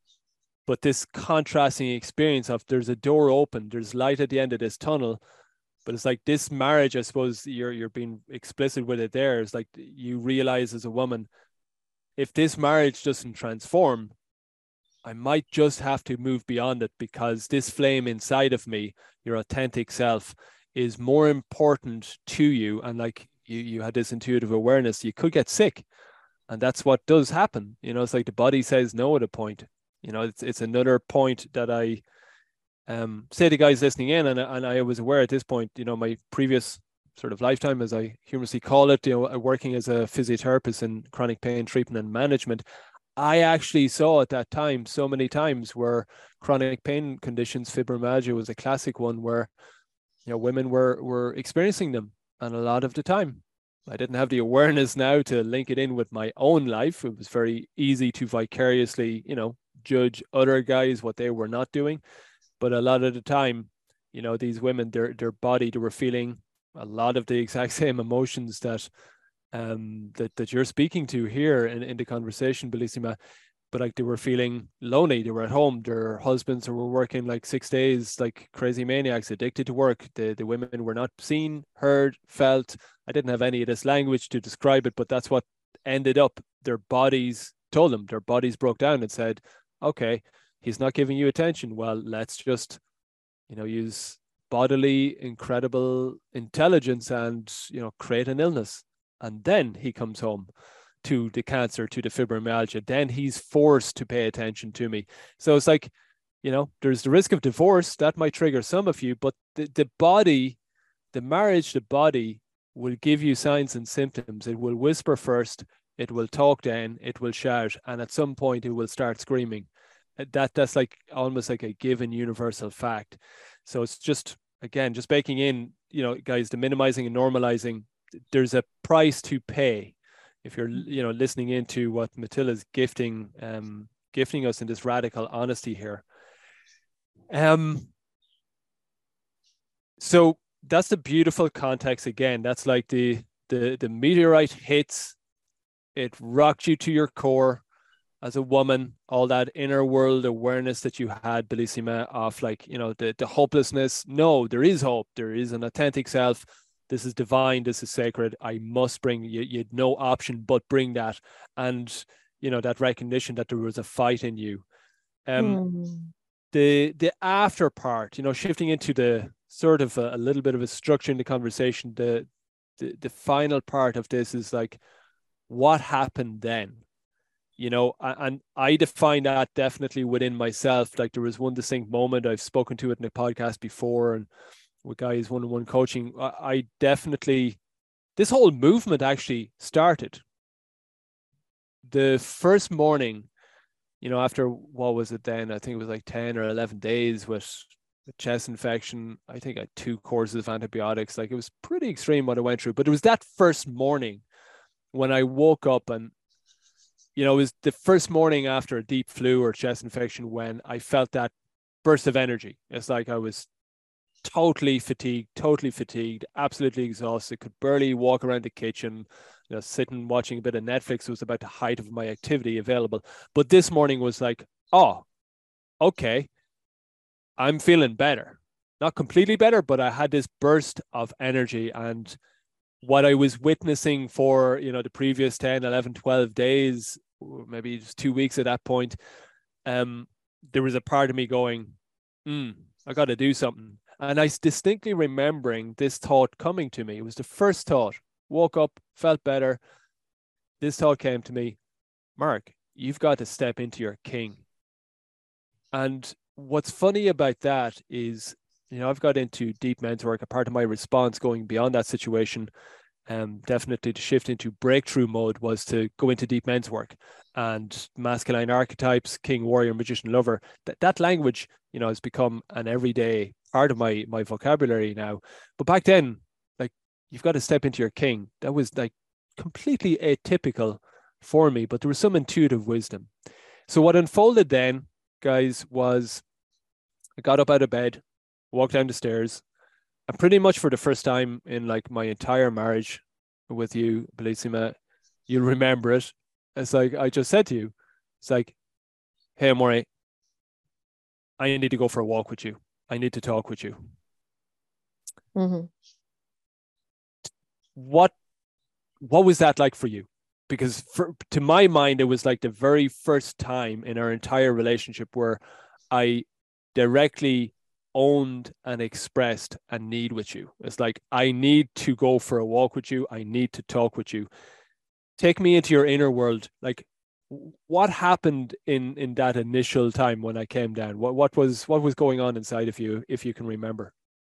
But this contrasting experience of there's a door open, there's light at the end of this tunnel. But it's like this marriage, I suppose you're you're being explicit with it there. It's like you realize as a woman, if this marriage doesn't transform, I might just have to move beyond it, because this flame inside of me, your authentic self, is more important to you. And like you, you had this intuitive awareness, you could get sick. And that's what does happen. You know, it's like the body says no at a point. You know, it's it's another point that I um, say to guys listening in, and, and I was aware at this point, you know, my previous sort of lifetime, as I humorously call it, you know, working as a physiotherapist in chronic pain treatment and management, I actually saw at that time so many times where chronic pain conditions, fibromyalgia was a classic one, where, you know, women were were experiencing them, and a lot of the time I didn't have the awareness now to link it in with my own life. It was very easy to vicariously, you know, judge other guys, what they were not doing. But a lot of the time, you know, these women, their their body, they were feeling a lot of the exact same emotions that um that that you're speaking to here in, in the conversation, Bellissima. But like they were feeling lonely. They were at home. Their husbands were working like six days, like crazy maniacs, addicted to work. The the women were not seen, heard, felt. I didn't have any of this language to describe it, but that's what ended up. Their bodies told them. Their bodies broke down and said, "Okay, he's not giving you attention. Well, let's just, you know, use bodily incredible intelligence and, you know, create an illness." And then he comes home to the cancer, to the fibromyalgia. Then he's forced to pay attention to me. So it's like, you know, there's the risk of divorce that might trigger some of you, but the, the body, the marriage, the body will give you signs and symptoms. It will whisper first, it will talk then, it will shout, and at some point it will start screaming. That that's like almost like a given universal fact. So it's just, again, just baking in, you know, guys, the minimizing and normalizing, there's a price to pay. If you're, you know, listening into what Matilla's gifting, um, gifting us in this radical honesty here. Um, so that's the beautiful context. Again, that's like the, the, the meteorite hits, it rocked you to your core as a woman, all that inner world awareness that you had, Bellissima, of like, you know, the, the hopelessness. No, there is hope. There is an authentic self. This is divine. This is sacred. I must bring you. You had no option but bring that. And, you know, that recognition that there was a fight in you. Um, mm. The the after part, you know, shifting into the sort of a, a little bit of a structure in the conversation, the, the, the final part of this is like, what happened then? You know, and I define that definitely within myself. Like there was one distinct moment, I've spoken to it in a podcast before, and with guys one-on-one coaching, I definitely, this whole movement actually started. The first morning, you know, after, what was it then? I think it was like ten or eleven days with a chest infection. I think I had two courses of antibiotics. Like it was pretty extreme what I went through. But it was that first morning when I woke up, and, you know, it was the first morning after a deep flu or chest infection when I felt that burst of energy. It's like I was totally fatigued, totally fatigued, absolutely exhausted, could barely walk around the kitchen, you know, sitting watching a bit of Netflix was about the height of my activity available. But this morning was like, oh, okay, I'm feeling better. Not completely better, but I had this burst of energy. And what I was witnessing for, you know, the previous ten, eleven, twelve days, maybe just two weeks at that point, um, there was a part of me going, mm, I got to do something. And I distinctly remembering this thought coming to me. It was the first thought. Woke up, felt better. This thought came to me, Mark, you've got to step into your king. And what's funny about that is, you know, I've got into deep men's work. A part of my response going beyond that situation, um, definitely to shift into breakthrough mode, was to go into deep men's work and masculine archetypes, king, warrior, magician, lover. That that language, you know, has become an everyday part of my my vocabulary now. But back then, like, you've got to step into your king. That was like completely atypical for me, but there was some intuitive wisdom. So what unfolded then, guys, was I got up out of bed, walked down the stairs, and pretty much for the first time in like my entire marriage with you, Bellissima, you'll remember it. It's like I just said to you, it's like, hey, Amore, I need to go for a walk with you. I need to talk with you.
Mm-hmm.
What what was that like for you? Because for, to my mind, it was like the very first time in our entire relationship where I directly owned and expressed a need with you. It's like, I need to go for a walk with you. I need to talk with you. Take me into your inner world. Like, what happened in in that initial time when I came down? What what was what was going on inside of you, if you can remember?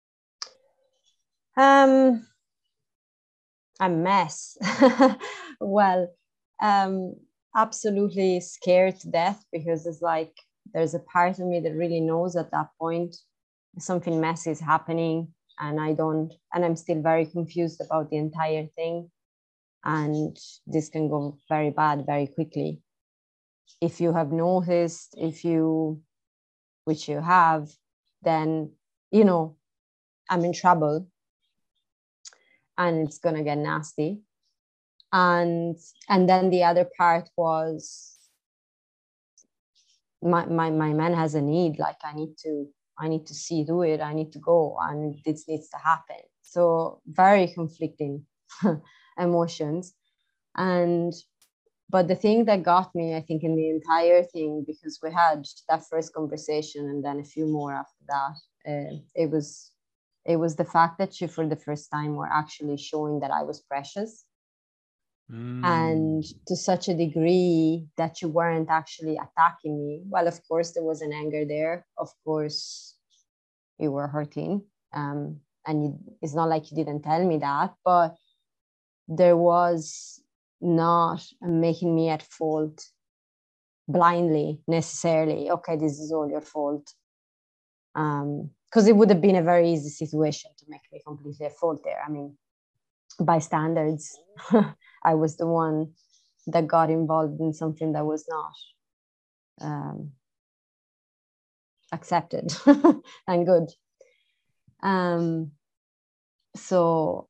Um, a mess. Well, um, absolutely scared to death, because it's like there's a part of me that really knows at that point something messy is happening, and I don't, and I'm still very confused about the entire thing. And this can go very bad very quickly. If you have noticed, if you, which you have, then, you know, I'm in trouble and it's going to get nasty. And, and then the other part was my, my, my man has a need, like I need to, I need to see through it. I need to go and this needs to happen. So very conflicting emotions. And but the thing that got me, I think, in the entire thing, because we had that first conversation and then a few more after that, uh, it was it was the fact that you, for the first time, were actually showing that I was precious. Mm. And to such a degree that you weren't actually attacking me. Well, of course, there was an anger there. Of course, you were hurting. Um, and you, it's not like you didn't tell me that, but there was not making me at fault blindly necessarily. Okay, this is all your fault. Um, because it would have been a very easy situation to make me completely at fault there. I mean, by standards, I was the one that got involved in something that was not um, accepted and good. Um, so,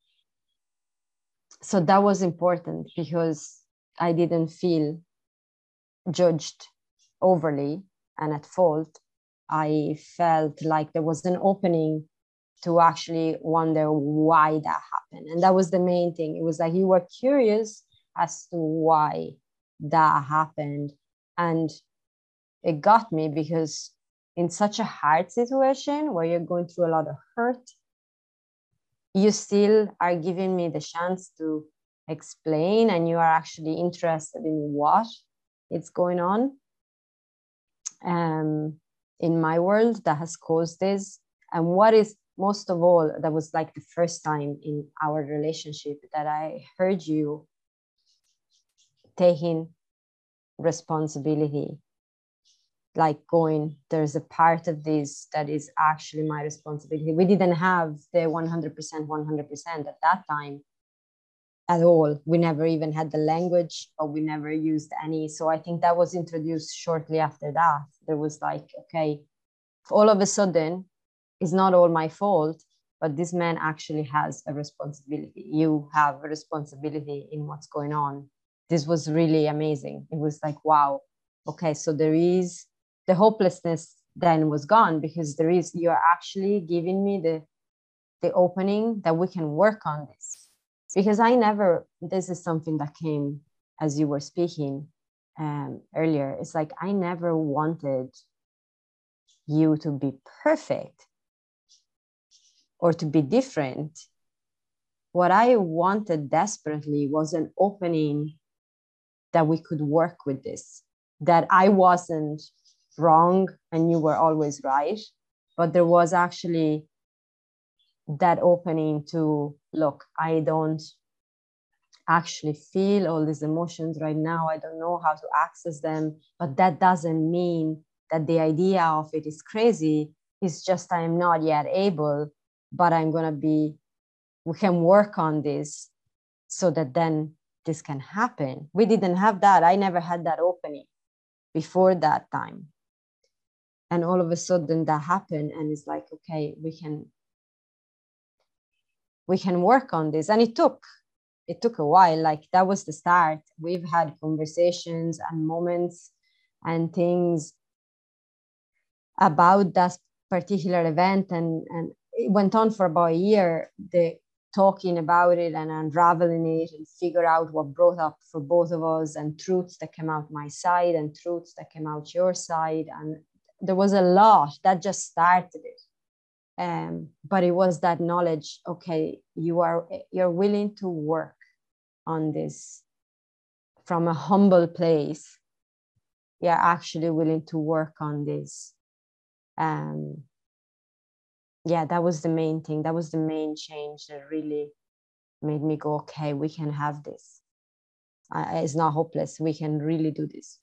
so that was important, because I didn't feel judged overly and at fault. I felt like there was an opening to actually wonder why that happened. And that was the main thing. It was like you were curious as to why that happened. And it got me, because in such a hard situation where you're going through a lot of hurt, you still are giving me the chance to explain, and you are actually interested in what is going on um, in my world that has caused this. And what is most of all, that was like the first time in our relationship that I heard you taking responsibility, like going, there's a part of this that is actually my responsibility. We didn't have the one hundred percent, one hundred percent at that time at all. We never even had the language, but we never used any. So I think that was introduced shortly after that. There was like, okay, all of a sudden, it's not all my fault, but this man actually has a responsibility. You have a responsibility in what's going on. This was really amazing. It was like, wow, okay, so there is, the hopelessness then was gone, because there is, you're actually giving me the, the opening that we can work on this. Because I never, this is something that came as you were speaking um, earlier. It's like, I never wanted you to be perfect or to be different. What I wanted desperately was an opening that we could work with this, that I wasn't wrong and you were always right, but there was actually that opening to, look, I don't actually feel all these emotions right now. I don't know how to access them, but that doesn't mean that the idea of it is crazy. It's just I'm not yet able, but I'm going to be, we can work on this so that then this can happen. We didn't have that. I never had that opening before that time. And all of a sudden that happened, and it's like, okay, we can, we can work on this. And it took, it took a while. Like that was the start. We've had conversations and moments and things about that particular event. And, and it went on for about a year, the talking about it and unraveling it and figure out what brought up for both of us, and truths that came out my side and truths that came out your side. And there was a lot that just started it. Um, but it was that knowledge, okay, you are, you're willing to work on this from a humble place. You're actually willing to work on this. Um, yeah, that was the main thing. That was the main change that really made me go, okay, we can have this. Uh, it's not hopeless. We can really do this.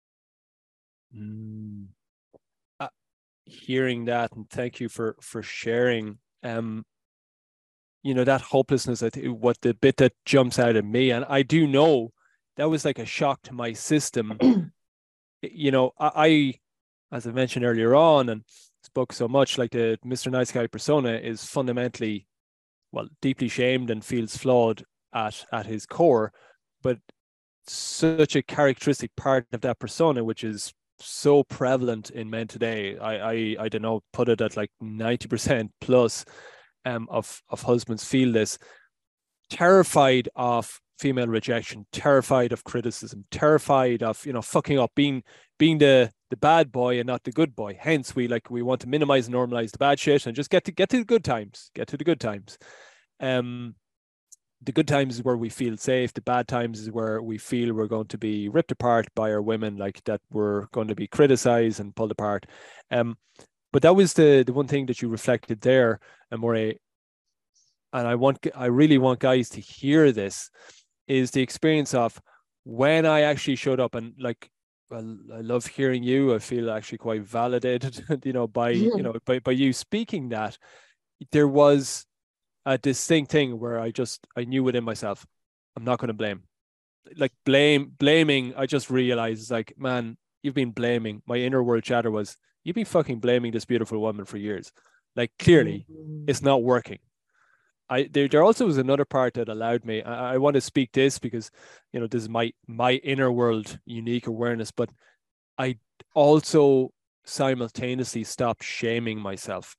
Mm. Uh, hearing that, and thank you for for sharing. Um, you know, that hopelessness, I think what the bit that jumps out at me, and I do know that was like a shock to my system. You know, I, I, as I mentioned earlier on, and spoke so much, like the Mister Nice Guy persona is fundamentally, well, deeply shamed and feels flawed at at his core, but such a characteristic part of that persona, which is so prevalent in men today. I I, I don't know, put it at like ninety percent plus um, of, of husbands feel this, terrified of female rejection, terrified of criticism, terrified of, you know, fucking up, being being the the bad boy and not the good boy. Hence, we like we want to minimize and normalize the bad shit and just get to get to the good times. Get to the good times. Um, the good times is where we feel safe. The bad times is where we feel we're going to be ripped apart by our women, like that we're going to be criticized and pulled apart. Um, but that was the the one thing that you reflected there, Amore. And I want, I really want guys to hear this, is the experience of when I actually showed up, and like, well, I love hearing you. I feel actually quite validated, you know, by, you know, by, by you speaking that. There was a distinct thing where I just, I knew within myself, I'm not going to blame. Like blame, blaming, I just realized, like, man, you've been blaming. My inner world chatter was, you've been fucking blaming this beautiful woman for years. Like, clearly, mm-hmm. It's not working. I there, there also was another part that allowed me. I, I want to speak this because, you know, this is my my inner world unique awareness, but I also simultaneously stopped shaming myself.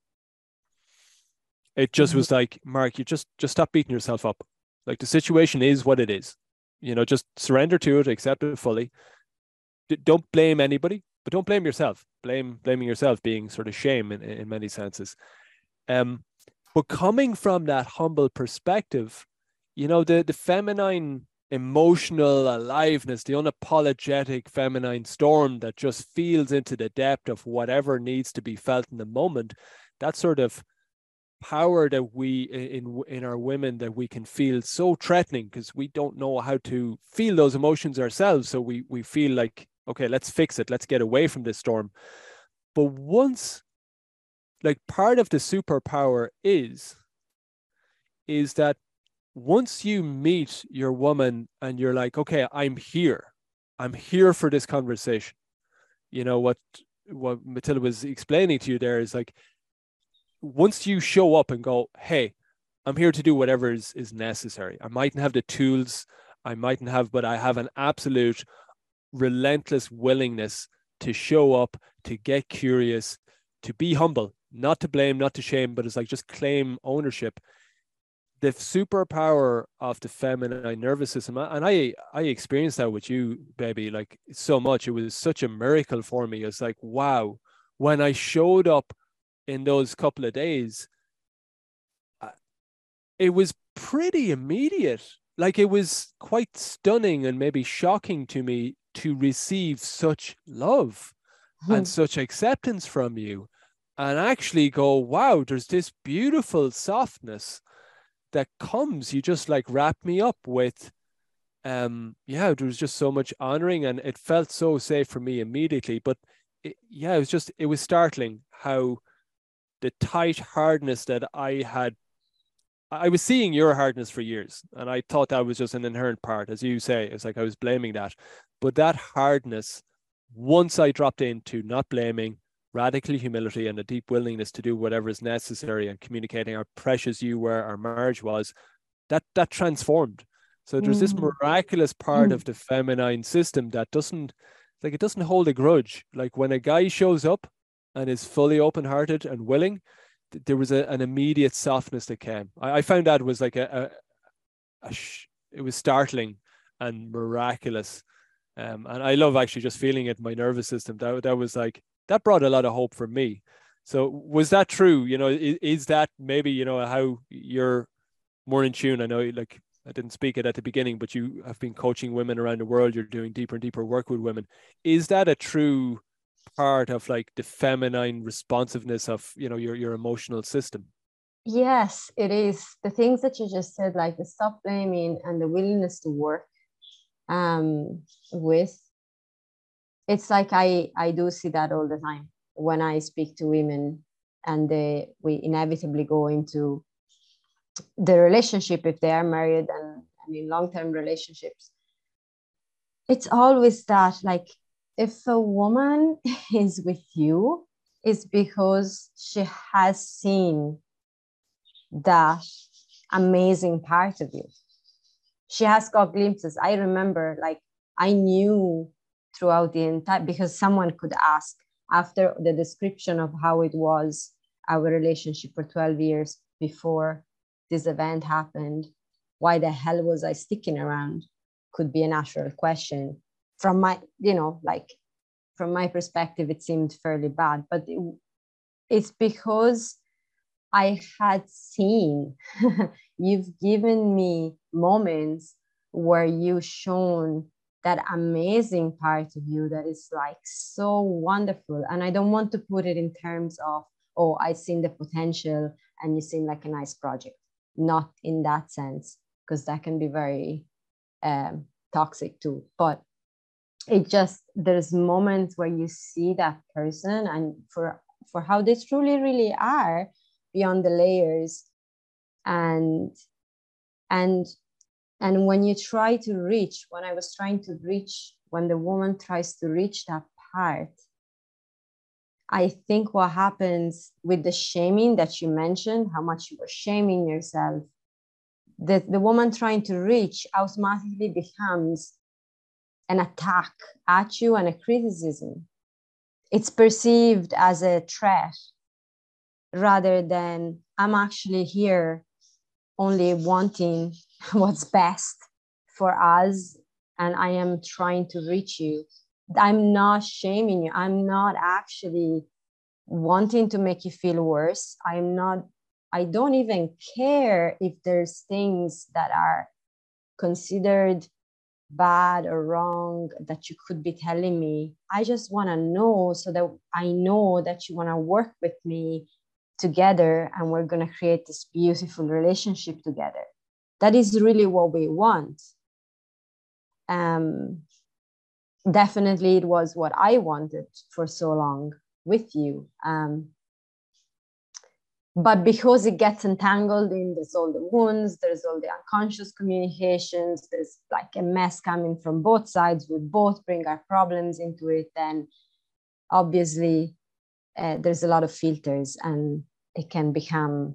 It just mm-hmm. was like, Mark, you just just stop beating yourself up. Like, the situation is what it is. You know, just surrender to it, accept it fully. D- don't blame anybody, but don't blame yourself. Blame blaming yourself being sort of shame in, in many senses. Um, but coming from that humble perspective, you know, the, the feminine emotional aliveness, the unapologetic feminine storm that just feels into the depth of whatever needs to be felt in the moment, that sort of power that we in in our women that we can feel so threatening because we don't know how to feel those emotions ourselves. So we we feel like, okay, let's fix it, let's get away from this storm. But once, like, part of the superpower is is that once you meet your woman and you're like, okay, I'm here, I'm here for this conversation. You know, what what Matilda was explaining to you there is like, once you show up and go, hey, I'm here to do whatever is, is necessary. I mightn't have the tools, I mightn't have, but I have an absolute relentless willingness to show up, to get curious, to be humble, not to blame, not to shame, but it's like just claim ownership. The superpower of the feminine nervous system, and I I experienced that with you, baby, like so much. It was such a miracle for me. It's like, wow, when I showed up in those couple of days, it was pretty immediate. Like, it was quite stunning and maybe shocking to me to receive such love and such acceptance from you, and actually go, wow, there's this beautiful softness that comes. You just like wrap me up with, um, yeah, there was just so much honoring, and it felt so safe for me immediately. But it, yeah, it was just, it was startling how the tight hardness that I had, I was seeing your hardness for years, and I thought that was just an inherent part, as you say. It's like I was blaming that, but that hardness, once I dropped into not blaming, radical humility, and a deep willingness to do whatever is necessary, and communicating how precious you were, our marriage was, that that transformed. So there's this miraculous part of the feminine system that doesn't, like, it doesn't hold a grudge. Like, when a guy shows up and is fully open-hearted and willing, there was a, an immediate softness that came. I, I found that was like a, a, a sh- it was startling and miraculous. Um, and I love actually just feeling it in my nervous system. That, that was like, that brought a lot of hope for me. So was that true? You know, is, is that maybe, you know, how you're more in tune? I know, like, I didn't speak it at the beginning, but you have been coaching women around the world. You're doing deeper and deeper work with women. Is that a true part of like the feminine responsiveness of, you know, your, your emotional system?
Yes, it is. The things that you just said, like the stop blaming and the willingness to work um, with, it's like I, I do see that all the time when I speak to women, and they, we inevitably go into the relationship if they are married and, and in long-term relationships. It's always that, like, if a woman is with you, it's because she has seen that amazing part of you. She has got glimpses. I remember, like, I knew throughout the entire, because someone could ask after the description of how it was, our relationship for twelve years before this event happened, why the hell was I sticking around? Could be a natural question. From my, you know, like, from my perspective, it seemed fairly bad, but it, it's because I had seen, you've given me moments where you've shown that amazing part of you that is like so wonderful. And I don't want to put it in terms of, oh, I've seen the potential and you seem like a nice project. Not in that sense, because that can be very um, toxic too. But it just, there's moments where you see that person and for, for how they truly, really are, beyond the layers. And and and when you try to reach, when I was trying to reach, when the woman tries to reach that part, I think what happens with the shaming that you mentioned, how much you were shaming yourself, that the woman trying to reach automatically becomes an attack at you and a criticism. It's perceived as a threat, rather than I'm actually here only wanting what's best for us, and I am trying to reach you. I'm not shaming you. I'm not actually wanting to make you feel worse. I'm not, I don't even care if there's things that are considered bad or wrong that you could be telling me. I just want to know so that I know that you want to work with me together and we're going to create this beautiful relationship together. That is really what we want. Um, definitely it was what I wanted for so long with you. Um, but because it gets entangled in there's all the wounds, there's all the unconscious communications, there's like a mess coming from both sides, we both bring our problems into it, then obviously uh, there's a lot of filters and it can become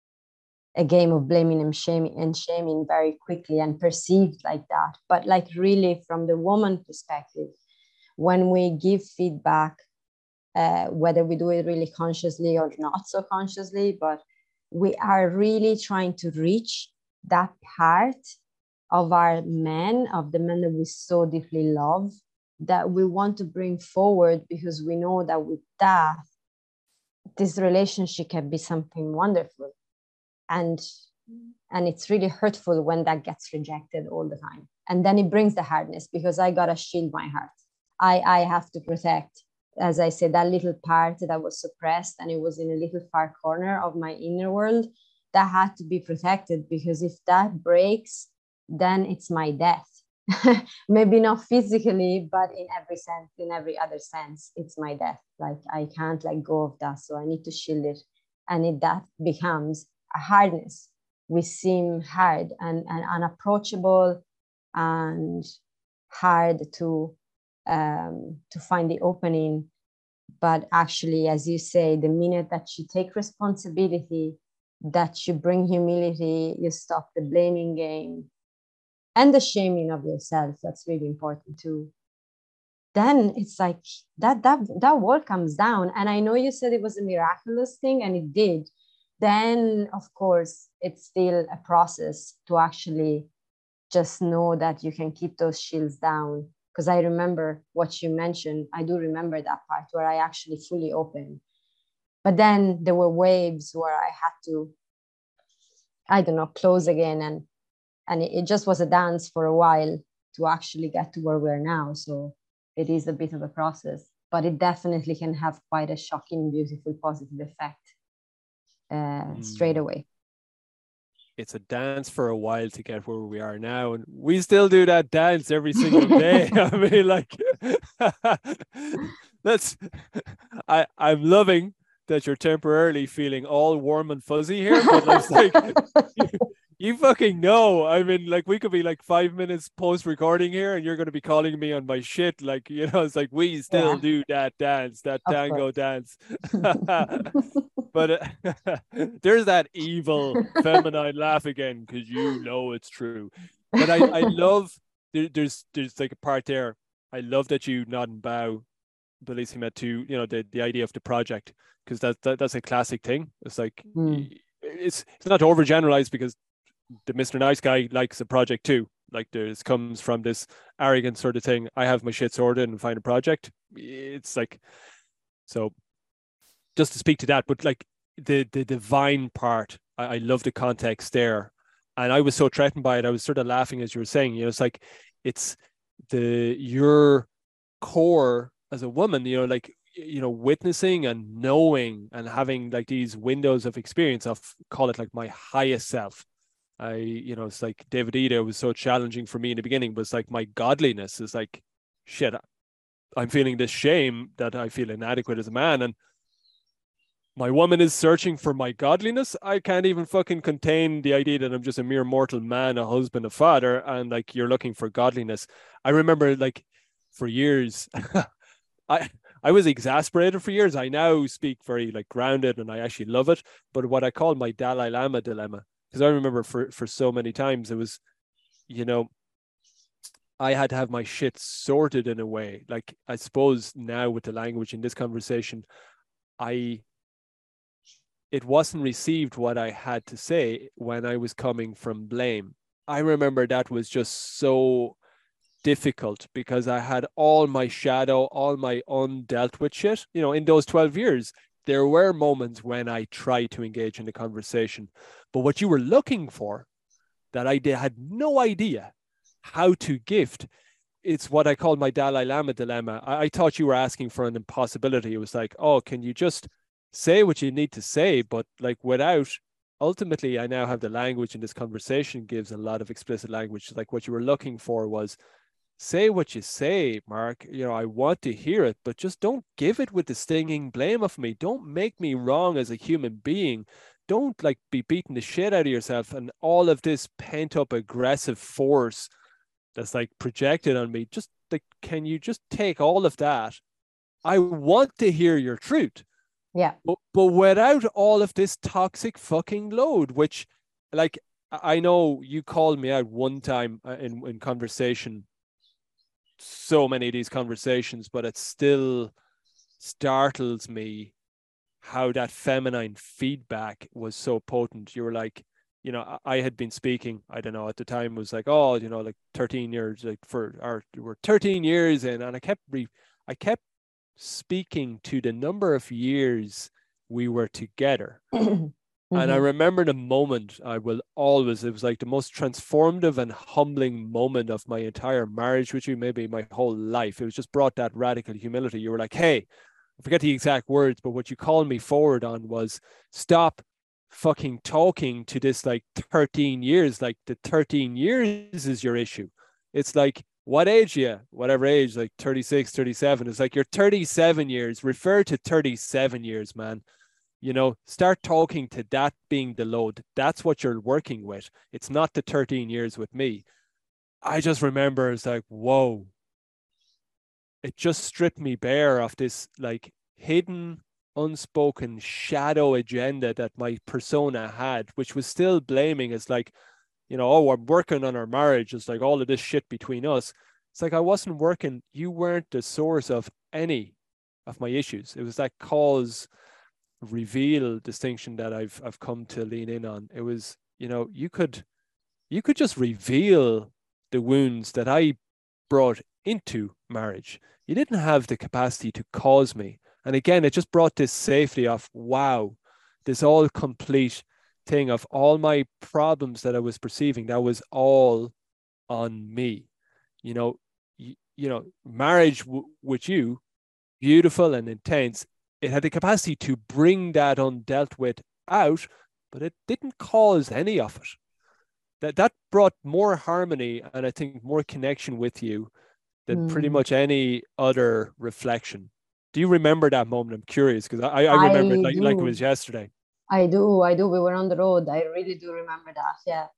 a game of blaming and shaming and shaming very quickly and perceived like that. But like really from the woman perspective, when we give feedback, Uh, whether we do it really consciously or not so consciously, but we are really trying to reach that part of our men, of the men that we so deeply love, that we want to bring forward, because we know that with that, this relationship can be something wonderful. And, and it's really hurtful when that gets rejected all the time. And then it brings the hardness, because I gotta shield my heart. I, I have to protect, as I said, that little part that was suppressed and it was in a little far corner of my inner world that had to be protected, because if that breaks, then it's my death. Maybe not physically, but in every sense, in every other sense, it's my death. Like I can't let go of that. So I need to shield it. And if that becomes a hardness, we seem hard and, and unapproachable and hard to Um, to find the opening. But actually, as you say, the minute that you take responsibility, that you bring humility, you stop the blaming game and the shaming of yourself, that's really important too, then it's like that that that wall comes down. And I know you said it was a miraculous thing, and it did. Then of course it's still a process to actually just know that you can keep those shields down. Because I remember what you mentioned. I do remember that part where I actually fully opened. But then there were waves where I had to, I don't know, close again. And, and it, it just was a dance for a while to actually get to where we're now. So it is a bit of a process, but it definitely can have quite a shocking, beautiful, positive effect uh, mm. straight away.
It's a dance for a while to get where we are now, and we still do that dance every single day. I mean, like, that's, I, I'm loving that you're temporarily feeling all warm and fuzzy here, but it's like, you, you fucking know. I mean, like, we could be like five minutes post-recording here, and you're going to be calling me on my shit. Like, you know, it's like, we still yeah. do that dance, that of tango course. Dance. But uh, there's that evil feminine laugh again, because you know it's true. But I, I love, there, there's there's like a part there. I love that you nod and bow, Bellissima, to, you know, the, the idea of the project, because that, that that's a classic thing. It's like, mm. it's it's not overgeneralized, because the Mister Nice Guy likes a project too. Like, there's comes from this arrogant sort of thing. I have my shit sorted and find a project. It's like, so just to speak to that, but like the the divine part, I, I love the context there. And I was so threatened by it. I was sort of laughing as you were saying, you know, it's like, it's the, your core as a woman, you know, like, you know, witnessing and knowing and having like these windows of experience of, call it like my highest self. I, you know, it's like David Ida was so challenging for me in the beginning, but it's like my godliness is like, shit, I'm feeling this shame that I feel inadequate as a man. And my woman is searching for my godliness. I can't even fucking contain the idea that I'm just a mere mortal man, a husband, a father, and like, you're looking for godliness. I remember, like, for years, I I was exasperated for years. I now speak very like grounded, and I actually love it. But what I call my Dalai Lama dilemma, because I remember for for so many times it was, you know, I had to have my shit sorted in a way. Like, I suppose now with the language in this conversation, I. It wasn't received what I had to say when I was coming from blame. I remember that was just so difficult, because I had all my shadow, all my undealt with shit, you know, in those twelve years. there were moments when I tried to engage in the conversation, but what you were looking for that I did, had no idea how to gift, it's what I call my Dalai Lama dilemma. I, I thought you were asking for an impossibility. It was like, oh, can you just say what you need to say, but like without, ultimately, I now have the language, and this conversation gives a lot of explicit language. Like what you were looking for was, say what you say, Mark. You know, I want to hear it, but just don't give it with the stinging blame of me. Don't make me wrong as a human being. Don't like be beating the shit out of yourself and all of this pent up aggressive force that's like projected on me. Just like, can you just take all of that? I want to hear your truth.
Yeah.
But, but without all of this toxic fucking load, which like, I know you called me out one time in, in conversation, so many of these conversations, but it still startles me how that feminine feedback was so potent. You were like, you know, I had been speaking, I don't know, at the time was like, oh, you know, like thirteen years, like for our, we're thirteen years in, and I kept, re, I kept speaking to the number of years we were together. Mm-hmm. And I remember the moment, I will always, it was like the most transformative and humbling moment of my entire marriage with you, maybe my whole life. It was just brought that radical humility. You were like, hey, I forget the exact words, but what you called me forward on was, stop fucking talking to this like thirteen years, like the thirteen years is your issue. It's like, what age, yeah, whatever age, like thirty-six, thirty-seven. It's like, you're thirty-seven years, refer to thirty-seven years, man. You know, start talking to that being the load. That's what you're working with. It's not the thirteen years with me. I just remember it's like, whoa. It just stripped me bare of this like hidden, unspoken shadow agenda that my persona had, which was still blaming us like, you know, oh, I'm working on our marriage. It's like all of this shit between us. It's like, I wasn't working. You weren't the source of any of my issues. It was that cause reveal distinction that I've I've come to lean in on. It was, you know, you could you could just reveal the wounds that I brought into marriage. You didn't have the capacity to cause me. And again, it just brought this safety of, wow, this all complete thing of all my problems that I was perceiving, that was all on me. You know, you, you know, marriage w- with you, beautiful and intense, it had the capacity to bring that undealt with out, but it didn't cause any of it. That that brought more harmony and I think more connection with you than mm. pretty much any other reflection. Do you remember that moment? I'm curious because I, I remember I it like, like it was yesterday.
I do, I do. We were on the road. I really do remember that. Yeah.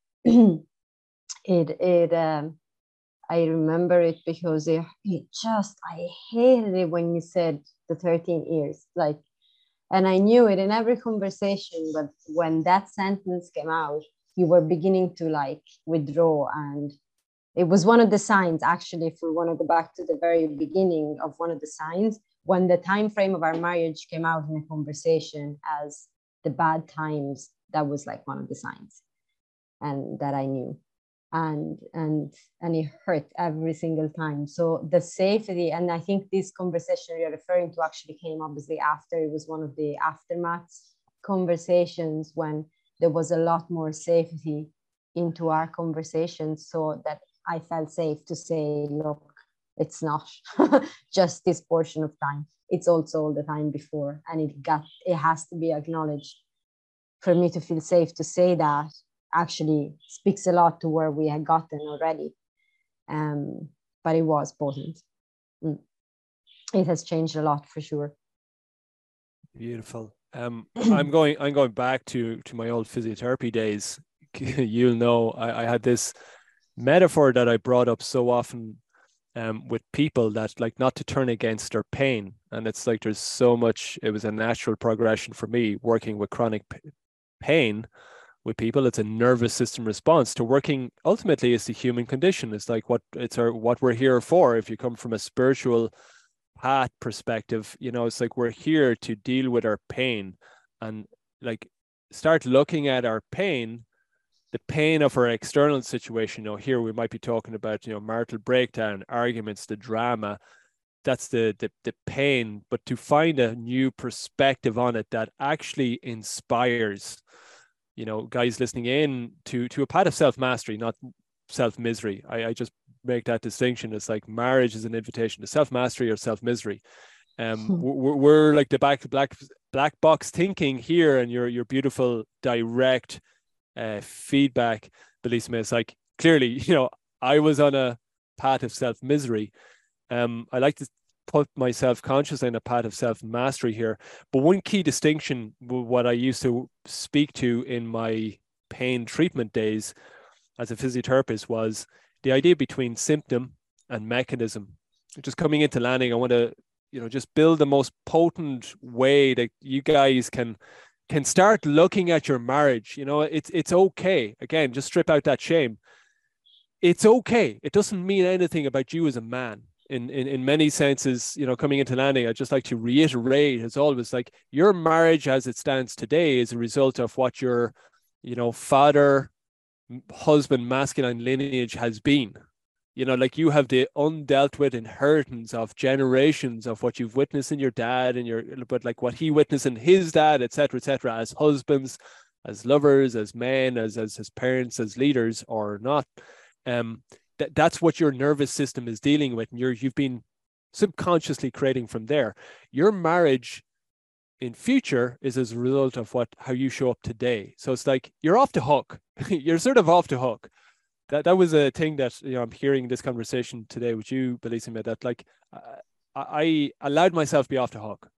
it it um I remember it because it, it just, I hated it when you said the thirteen years, like, and I knew it in every conversation, but when that sentence came out, you were beginning to like withdraw. And it was one of the signs, actually, if we want to go back to the very beginning of one of the signs, when the time frame of our marriage came out in a conversation as the bad times, that was like one of the signs, and that I knew. And and and it hurt every single time. So the safety, and I think this conversation you're referring to actually came obviously after, it was one of the aftermath conversations when there was a lot more safety into our conversations, so that I felt safe to say, look, it's not just this portion of time, it's also all the time before, and it got it has to be acknowledged. For me to feel safe to say that actually speaks a lot to where we had gotten already. Um, but it was potent. Mm. It has changed a lot for sure.
Beautiful. Um, I'm going. I'm going back to to my old physiotherapy days. You'll know I, I had this metaphor that I brought up so often um, with people, that like not to turn against their pain, and it's like there's so much. It was a natural progression for me working with chronic p- pain. With people, it's a nervous system response to working. Ultimately, it's the human condition. It's like what it's our what we're here for. If you come from a spiritual path perspective, you know, it's like we're here to deal with our pain and like start looking at our pain, the pain of our external situation. You know, here we might be talking about, you know, marital breakdown, arguments, the drama. that's the, the the pain, but to find a new perspective on it that actually inspires, you know, guys listening in to to a path of self-mastery, not self-misery. I, I just make that distinction. It's like marriage is an invitation to self-mastery or self-misery. Um, we're, we're like the back black black box thinking here, and your your beautiful direct uh, feedback, Bellissima. It's like, clearly, you know, I was on a path of self-misery. Um, I like to put myself consciously in a path of self-mastery here. But one key distinction, what I used to speak to in my pain treatment days as a physiotherapist, was the idea between symptom and mechanism. Just coming into landing, I want to, you know, just build the most potent way that you guys can can start looking at your marriage. You know, it's it's okay. Again, just strip out that shame. It's okay. It doesn't mean anything about you as a man. In, in in many senses, you know, coming into landing, I'd just like to reiterate, it's always like your marriage as it stands today is a result of what your, you know, father, husband, masculine lineage has been. You know, like you have the undealt with inheritance of generations of what you've witnessed in your dad and your, but like what he witnessed in his dad, et cetera, et cetera, as husbands, as lovers, as men, as as his parents, as leaders or not. Um, that that's what your nervous system is dealing with, and you're you've been subconsciously creating from there. Your marriage in future is as a result of what how you show up today. So it's like you're off the hook. You're sort of off the hook. That that was a thing that, you know, I'm hearing this conversation today with you, Bellissima, that like uh, I allowed myself to be off the hook.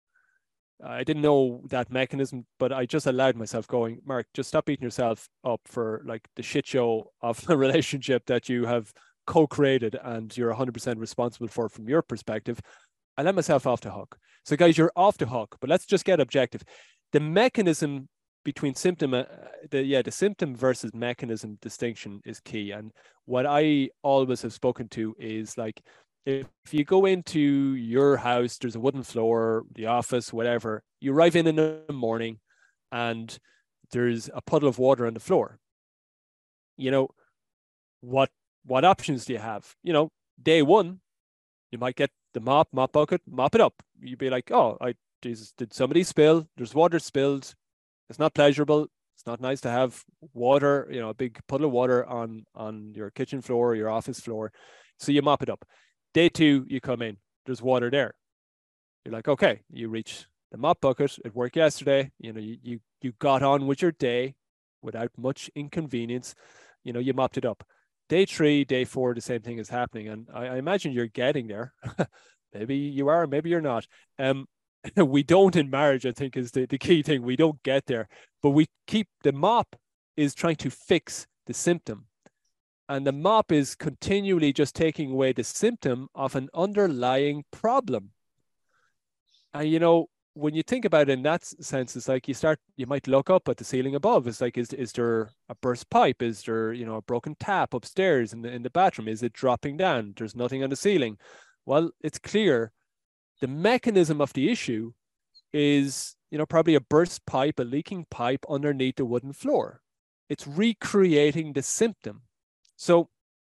I didn't know that mechanism, but I just allowed myself going, Mark, just stop beating yourself up for like the shit show of a relationship that you have co-created and you're one hundred percent responsible for from your perspective. I let myself off the hook. So guys, you're off the hook, but let's just get objective. The mechanism between symptom, uh, the yeah, the symptom versus mechanism distinction is key. And what I always have spoken to is like, if you go into your house, there's a wooden floor, the office, whatever, you arrive in in the morning and there's a puddle of water on the floor. You know, what what options do you have? You know, day one, you might get the mop, mop bucket, mop it up. You'd be like, oh, I Jesus, did somebody spill? There's water spilled. It's not pleasurable. It's not nice to have water, you know, a big puddle of water on, on your kitchen floor, your office floor. So you mop it up. Day two, you come in, there's water there. You're like, okay, you reach the mop bucket. It worked yesterday. You know, you, you, you got on with your day without much inconvenience. You know, you mopped it up. Day three, day four, the same thing is happening. And I, I imagine you're getting there. Maybe you are, maybe you're not. Um, we don't in marriage, I think, is the, the key thing. We don't get there, but we keep, the mop is trying to fix the symptom. And the mop is continually just taking away the symptom of an underlying problem. And, you know, when you think about it in that sense, it's like you start, you might look up at the ceiling above. It's like, is, is there a burst pipe? Is there, you know, a broken tap upstairs in the, in the bathroom? Is it dropping down? There's nothing on the ceiling. Well, it's clear the mechanism of the issue is, you know, probably a burst pipe, a leaking pipe underneath the wooden floor. It's recreating the symptom. So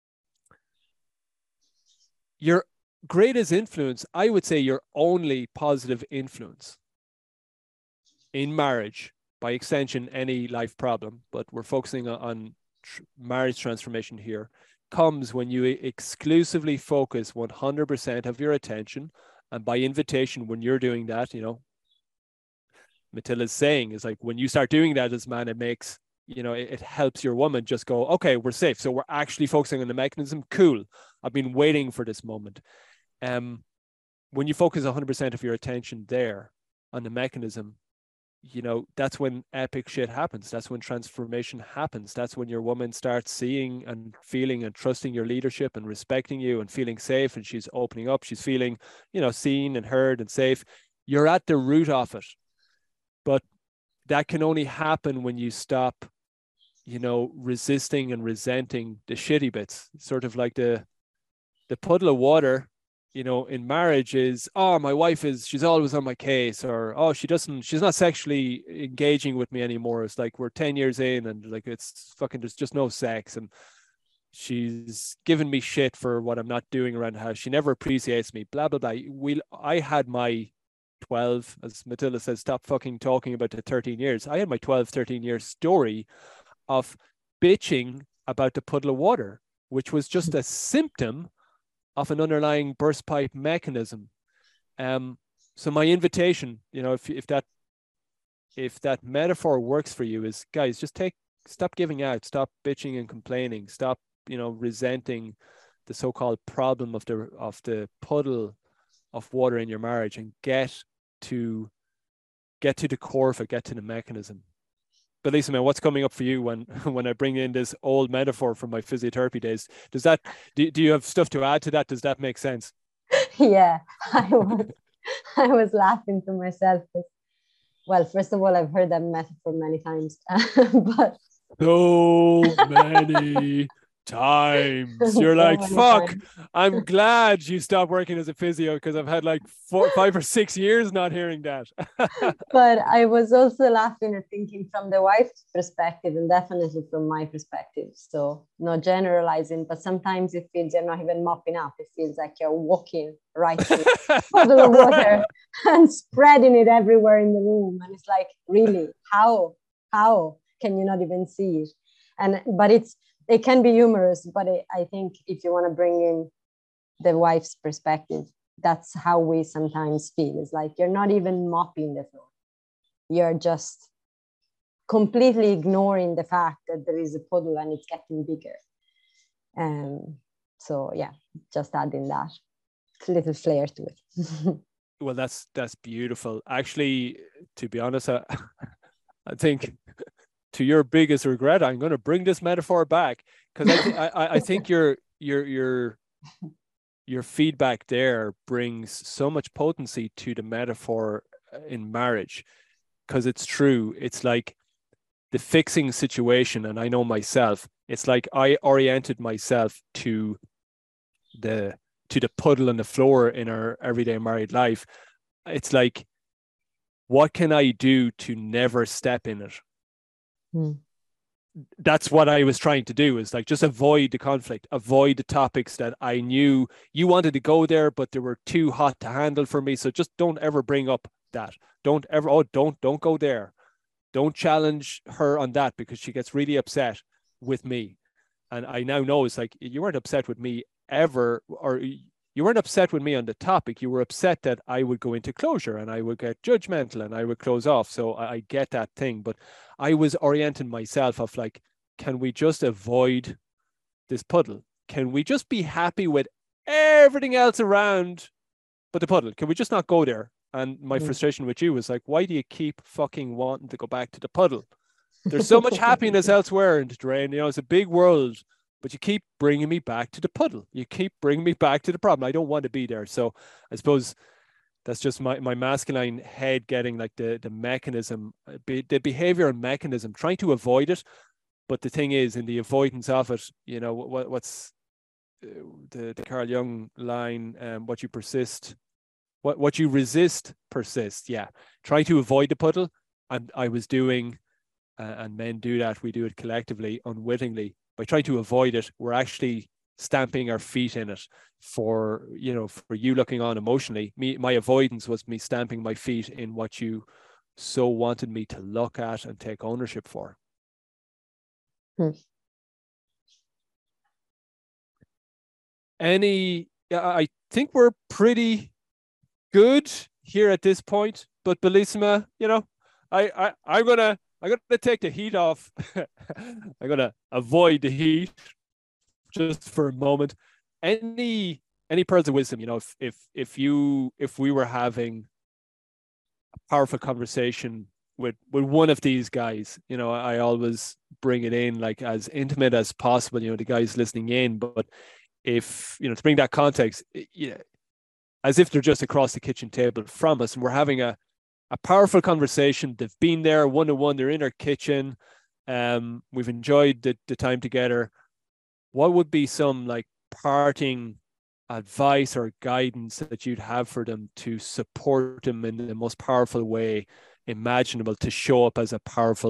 your greatest influence, I would say your only positive influence in marriage, by extension, any life problem, but we're focusing on tr- marriage transformation here, comes when you exclusively focus one hundred percent of your attention. And by invitation, when you're doing that, you know, Matilda's saying is like, when you start doing that as man, it makes, you know, it, it helps your woman just go, okay, we're safe. So we're actually focusing on the mechanism. Cool. I've been waiting for this moment. Um, when you focus one hundred percent of your attention there on the mechanism, you know, that's when epic shit happens. That's when transformation happens. That's when your woman starts seeing and feeling and trusting your leadership and respecting you and feeling safe. And she's opening up. She's feeling, you know, seen and heard and safe. You're at the root of it. But that can only happen when you stop, you know, resisting and resenting the shitty bits. Sort of like the the puddle of water, you know, in marriage is, oh, my wife is, she's always on my case, or, oh, she doesn't, she's not sexually engaging with me anymore. It's like, we're ten years in and like, it's fucking, there's just no sex. And she's given me shit for what I'm not doing around the house. She never appreciates me, blah, blah, blah. We, I had my twelve, as Matilda says, stop fucking talking about the thirteen years. I had my twelve, thirteen year story of bitching about the puddle of water, which was just a symptom of an underlying burst pipe mechanism. Um, so my invitation, you know, if if that if that metaphor works for you, is guys, just take stop giving out, stop bitching and complaining, stop, you know, resenting the so-called problem of the of the puddle of water in your marriage, and get to get to the core of it, get to the mechanism. But Lisa, man, what's coming up for you when when I bring in this old metaphor from my physiotherapy days? Does that do, do you have stuff to add to that? Does that make sense?
Yeah, I was I was laughing to myself. Well, first of all, I've heard that metaphor many times, but
so many times. You're
so
like, fuck,
times.
I'm glad you stopped working as a physio, because I've had like four, five or six years not hearing that.
But I was also laughing and thinking from the wife's perspective, and definitely from my perspective. So not generalizing, but sometimes it feels you're not even mopping up. It feels like you're walking right through a puddle of water and spreading it everywhere in the room. And it's like, really, how, how can you not even see it? And, but it's, it can be humorous, but it, I think if you want to bring in the wife's perspective, that's how we sometimes feel. It's like you're not even mopping the floor. You're just completely ignoring the fact that there is a puddle and it's getting bigger. Um, so yeah, just adding that little flair to it.
Well, that's that's beautiful. Actually, to be honest, I, I think to your biggest regret, I'm going to bring this metaphor back, because I, th- I I think your your your your feedback there brings so much potency to the metaphor in marriage, because it's true. It's like the fixing situation, and I know myself. It's like I oriented myself to the to the puddle on the floor in our everyday married life. It's like, what can I do to never step in it?
Mm.
That's what I was trying to do, is like just avoid the conflict, avoid the topics that I knew you wanted to go there, but they were too hot to handle for me. So just don't ever bring up that. Don't ever, oh, don't, don't go there. Don't challenge her on that, because she gets really upset with me. And I now know it's like, you weren't upset with me ever, or you weren't upset with me on the topic. You were upset that I would go into closure and I would get judgmental and I would close off. So I, I get that thing, but I was orienting myself of like, can we just avoid this puddle? Can we just be happy with everything else around but the puddle? Can we just not go there? And my mm. frustration with you was like, why do you keep fucking wanting to go back to the puddle? There's so much happiness elsewhere in the drain. You know, it's a big world, but you keep bringing me back to the puddle. You keep bringing me back to the problem. I don't want to be there. So I suppose that's just my, my masculine head getting like the, the mechanism, the behavioral mechanism, trying to avoid it. But the thing is, in the avoidance of it, you know, what, what's the, the Carl Jung line, um, what you persist, what, what you resist persists. Yeah. Try to avoid the puddle. And I was doing, uh, and men do that. We do it collectively, unwittingly. By trying to avoid it, we're actually stamping our feet in it. For, you know, for you looking on emotionally, me, my avoidance was me stamping my feet in what you so wanted me to look at and take ownership for.
Hmm.
Any, I think we're pretty good here at this point, but Bellissima, you know, I, I, I'm gonna, I'm gonna take the heat off. I'm gonna avoid the heat just for a moment. Any, any pearls of wisdom, you know, if, if, if you, if we were having a powerful conversation with, with one of these guys, you know, I always bring it in like as intimate as possible, you know, the guys listening in, but if, you know, to bring that context, you know, as if they're just across the kitchen table from us and we're having a, a powerful conversation. They've been there one-to-one, they're in our kitchen. Um, we've enjoyed the, the time together. What would be some like parting advice or guidance that you'd have for them to support them in the most powerful way imaginable to show up as a powerful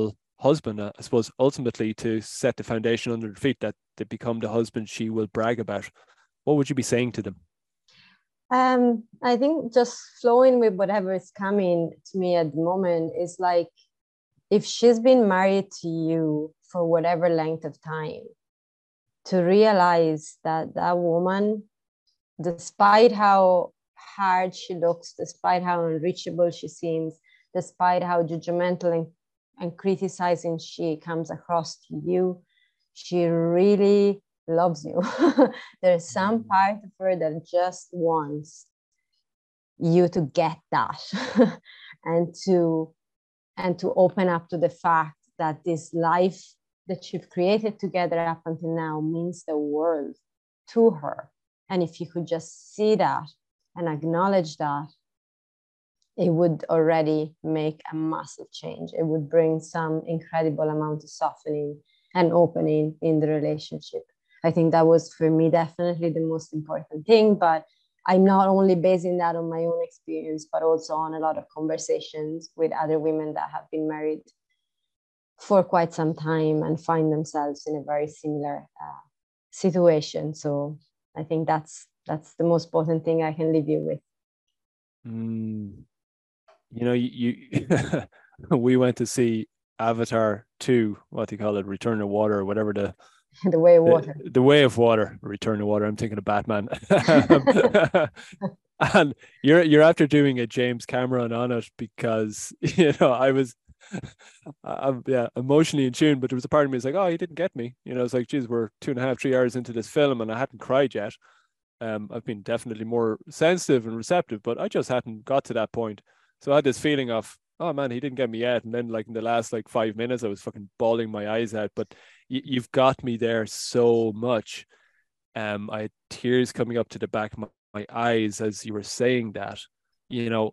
husband, uh, I suppose, ultimately to set the foundation under their feet that they become the husband she will brag about, what would you be saying to them?
Um, I think just flowing with whatever is coming to me at the moment is like, if she's been married to you for whatever length of time, to realize that that woman, despite how hard she looks, despite how unreachable she seems, despite how judgmental and, and criticizing she comes across to you, she really loves you. There's some part of her that just wants you to get that and to and to open up to the fact that this life that you've created together up until now means the world to her. And if you could just see that and acknowledge that, it would already make a massive change. It would bring some incredible amount of softening and opening in the relationship. I think that was for me definitely the most important thing, but I'm not only basing that on my own experience, but also on a lot of conversations with other women that have been married for quite some time and find themselves in a very similar uh, situation. So I think that's that's the most important thing I can leave you with.
Mm, you know, you, you we went to see Avatar two, what do you call it, Return of Water, or whatever the
the way of water.
The, the Way of Water, Return of Water. I'm thinking of Batman. And you're you're after doing a James Cameron on it, because you know I was I'm yeah emotionally in tune, but there was a part of me that's like, oh, he didn't get me. You know, it's like, geez, we're two and a half, three hours into this film and I hadn't cried yet. Um, I've been definitely more sensitive and receptive, but I just hadn't got to that point. So I had this feeling of, oh man, he didn't get me yet. And then like in the last like five minutes, I was fucking bawling my eyes out. But y- you've got me there so much. Um, I had tears coming up to the back of my, my eyes as you were saying that, you know,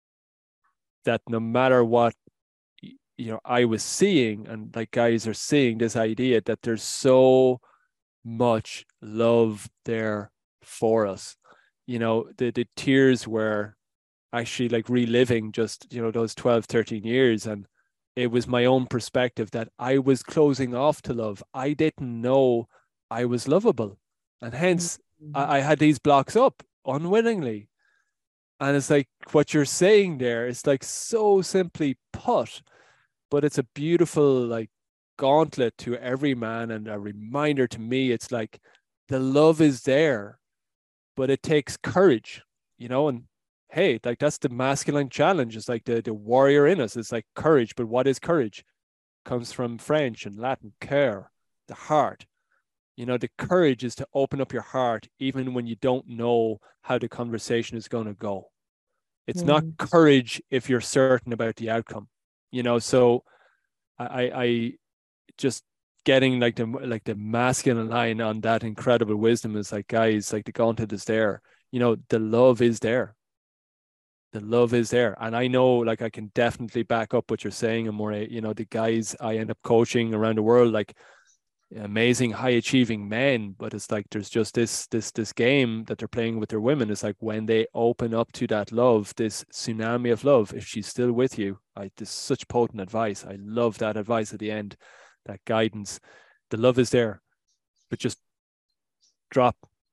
that no matter what, you know, I was seeing, and like guys are seeing, this idea that there's so much love there for us. You know, the, the tears were actually like reliving just, you know, those twelve, thirteen years. And it was my own perspective that I was closing off to love. I didn't know I was lovable. And hence mm-hmm. I, I had these blocks up unwillingly. And it's like what you're saying there is like so simply put, but it's a beautiful like gauntlet to every man and a reminder to me. It's like the love is there, but it takes courage, you know, and hey, like that's the masculine challenge. It's like the, the warrior in us. It's like courage, but what is courage? Comes from French and Latin, care, the heart. You know, the courage is to open up your heart even when you don't know how the conversation is going to go. It's mm. not courage if you're certain about the outcome, you know. So I, I just getting like the like the masculine line on that incredible wisdom is like, guys, like the gauntlet is there. You know, the love is there. The love is there. And I know, like, I can definitely back up what you're saying, Amore. You know, the guys I end up coaching around the world, like amazing, high achieving men, but it's like there's just this this this game that they're playing with their women. It's like when they open up to that love, this tsunami of love, if she's still with you, I this is such potent advice. I love that advice at the end, that guidance. The love is there, but just drop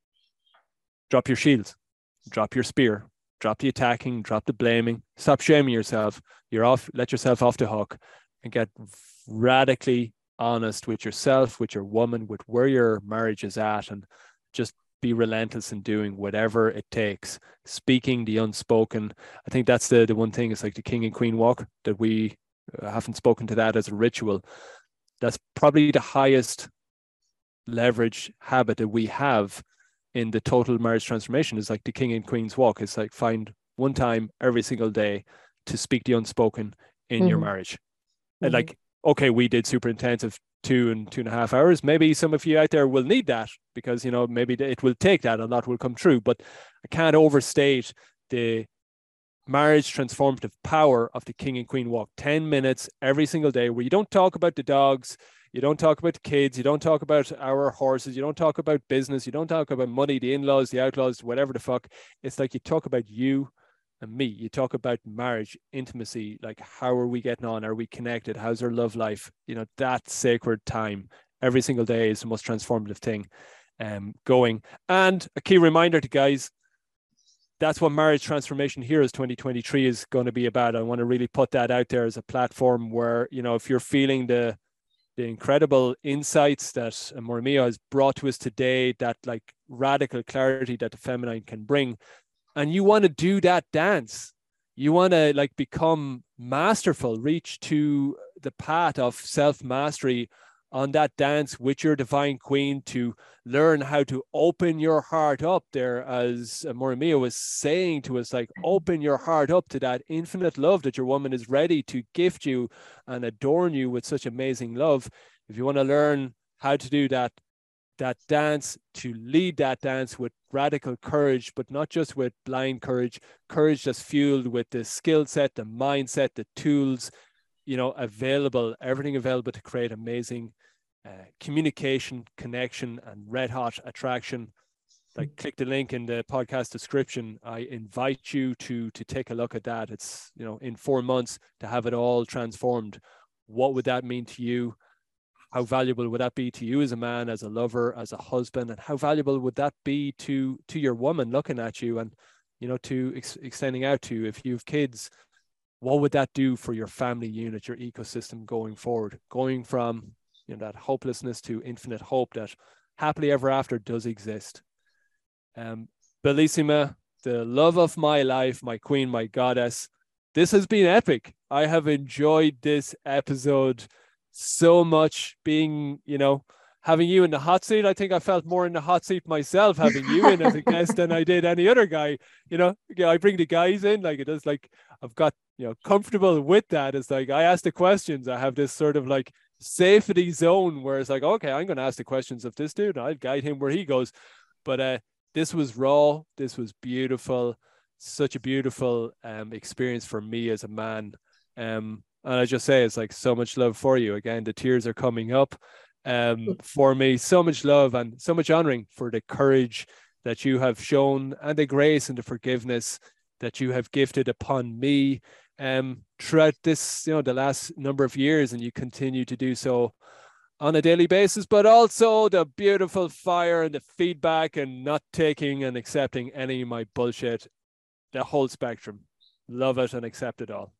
drop your shields, drop your spear, drop the attacking, drop the blaming, stop shaming yourself. You're off, let yourself off the hook, and get radically honest with yourself, with your woman, with where your marriage is at, and just be relentless in doing whatever it takes, speaking the unspoken. I think that's the the one thing. It's like the king and queen walk, that we haven't spoken to that as a ritual. That's probably the highest leverage habit that we have in the total marriage transformation, is like the king and queen's walk. It's like find one time every single day to speak the unspoken in mm-hmm. your marriage. Mm-hmm. And like, okay, we did super intensive two and two and a half hours. Maybe some of you out there will need that, because, you know, maybe it will take that, a lot will come true. But I can't overstate the marriage transformative power of the king and queen walk. ten minutes every single day, where you don't talk about the dogs, you don't talk about the kids, you don't talk about our horses, you don't talk about business, you don't talk about money, the in-laws, the outlaws, whatever the fuck. It's like you talk about you and me. You talk about marriage, intimacy, like how are we getting on? Are we connected? How's our love life? You know, that sacred time every single day is the most transformative thing um, going. And a key reminder to guys, that's what Marriage Transformation Heroes twenty twenty-three is going to be about. I want to really put that out there as a platform where, you know, if you're feeling the the incredible insights that Moromiyo has brought to us today, that like radical clarity that the feminine can bring, and you want to do that dance, you want to like become masterful, reach to the path of self-mastery on that dance with your divine queen, to learn how to open your heart up there, as Moromiyo was saying to us, like open your heart up to that infinite love that your woman is ready to gift you and adorn you with such amazing love. If you want to learn how to do that, that dance, to lead that dance with radical courage, but not just with blind courage, courage that's fueled with the skill set, the mindset, the tools, you know, available, everything available to create amazing uh, communication, connection, and red hot attraction. Like, click the link in the podcast description. I invite you to to take a look at that. It's, you know, in four months to have it all transformed. What would that mean to you? How valuable would that be to you as a man, as a lover, as a husband? And how valuable would that be to to your woman looking at you and, you know, to ex- extending out to you? If you have kids, what would that do for your family unit, your ecosystem going forward? Going from, you know, that hopelessness to infinite hope that happily ever after does exist. Um, Bellissima, the love of my life, my queen, my goddess, this has been epic. I have enjoyed this episode so much, being, you know, having you in the hot seat. I think I felt more in the hot seat myself having you in as a guest than I did any other guy. You know, yeah, I bring the guys in, like it is like I've got, you know, comfortable with that. It's like I ask the questions. I have this sort of like safety zone where it's like, okay, I'm going to ask the questions of this dude. I'll guide him where he goes. But uh, this was raw. This was beautiful. Such a beautiful um, experience for me as a man. Um, and I just say, it's like so much love for you. Again, the tears are coming up um, for me. So much love and so much honoring for the courage that you have shown and the grace and the forgiveness that you have gifted upon me um, throughout this, you know, the last number of years, and you continue to do so on a daily basis, but also the beautiful fire and the feedback and not taking and accepting any of my bullshit, the whole spectrum. Love it and accept it all.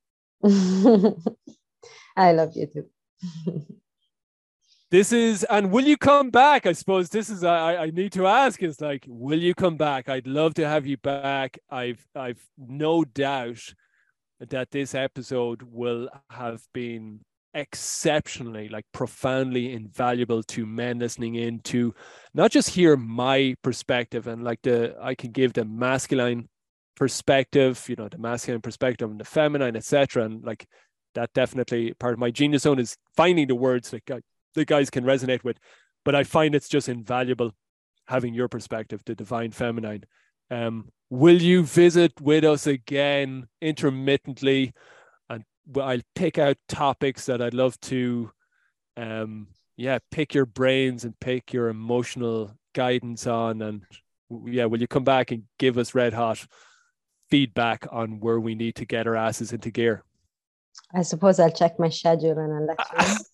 I love you too.
This is, and will you come back? I suppose this is, I, I need to ask is like, will you come back? I'd love to have you back. I've, I've no doubt that this episode will have been exceptionally, like profoundly invaluable to men listening in, to not just hear my perspective and like the, I can give the masculine perspective, you know, the masculine perspective and the feminine, et cetera. And like that definitely part of my genius zone is finding the words that guys, the guys can resonate with. But I find it's just invaluable having your perspective, the divine feminine. Um, will you visit with us again intermittently? And I'll pick out topics that I'd love to, um, yeah, pick your brains and pick your emotional guidance on. And yeah, will you come back and give us red hot feedback on where we need to get our asses into gear?
I suppose I'll check my schedule and I'll let you know.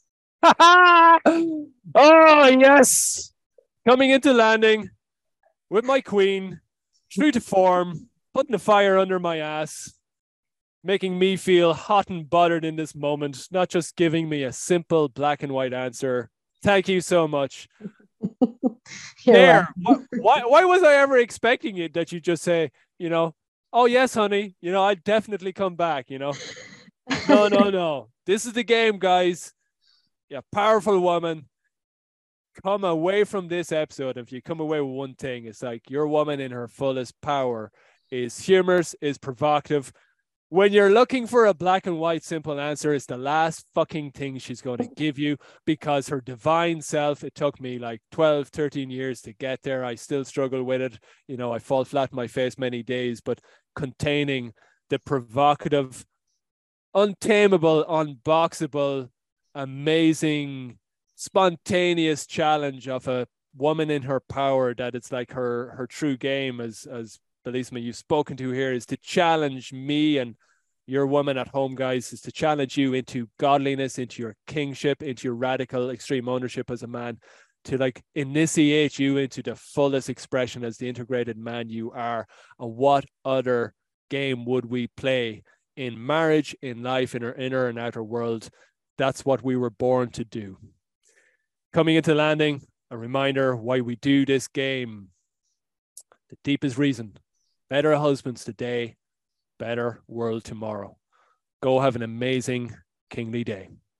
Oh, yes. Coming into landing with my queen, true to form, putting the fire under my ass, making me feel hot and buttered in this moment, not just giving me a simple black and white answer. Thank you so much. There. Why, why, why was I ever expecting it that you just say, you know, oh, yes, honey, you know, I'd definitely come back, you know? No, no, no. This is the game, guys. Yeah, powerful woman. Come away from this episode. If you come away with one thing, it's like your woman in her fullest power is humorous, is provocative. When you're looking for a black and white simple answer, it's the last fucking thing she's going to give you, because her divine self, it took me like twelve, thirteen years to get there. I still struggle with it. You know, I fall flat on my face many days, but containing the provocative, untamable, unboxable, amazing, spontaneous challenge of a woman in her power, that it's like her her true game, as as Bellissima, you've spoken to here is to challenge me and your woman at home, guys, is to challenge you into godliness, into your kingship, into your radical extreme ownership as a man, to like initiate you into the fullest expression as the integrated man you are. And what other game would we play in marriage, in life, in our inner and outer world? That's what we were born to do. Coming into landing, a reminder why we do this game. The deepest reason: better husbands today, better world tomorrow. Go have an amazing kingly day.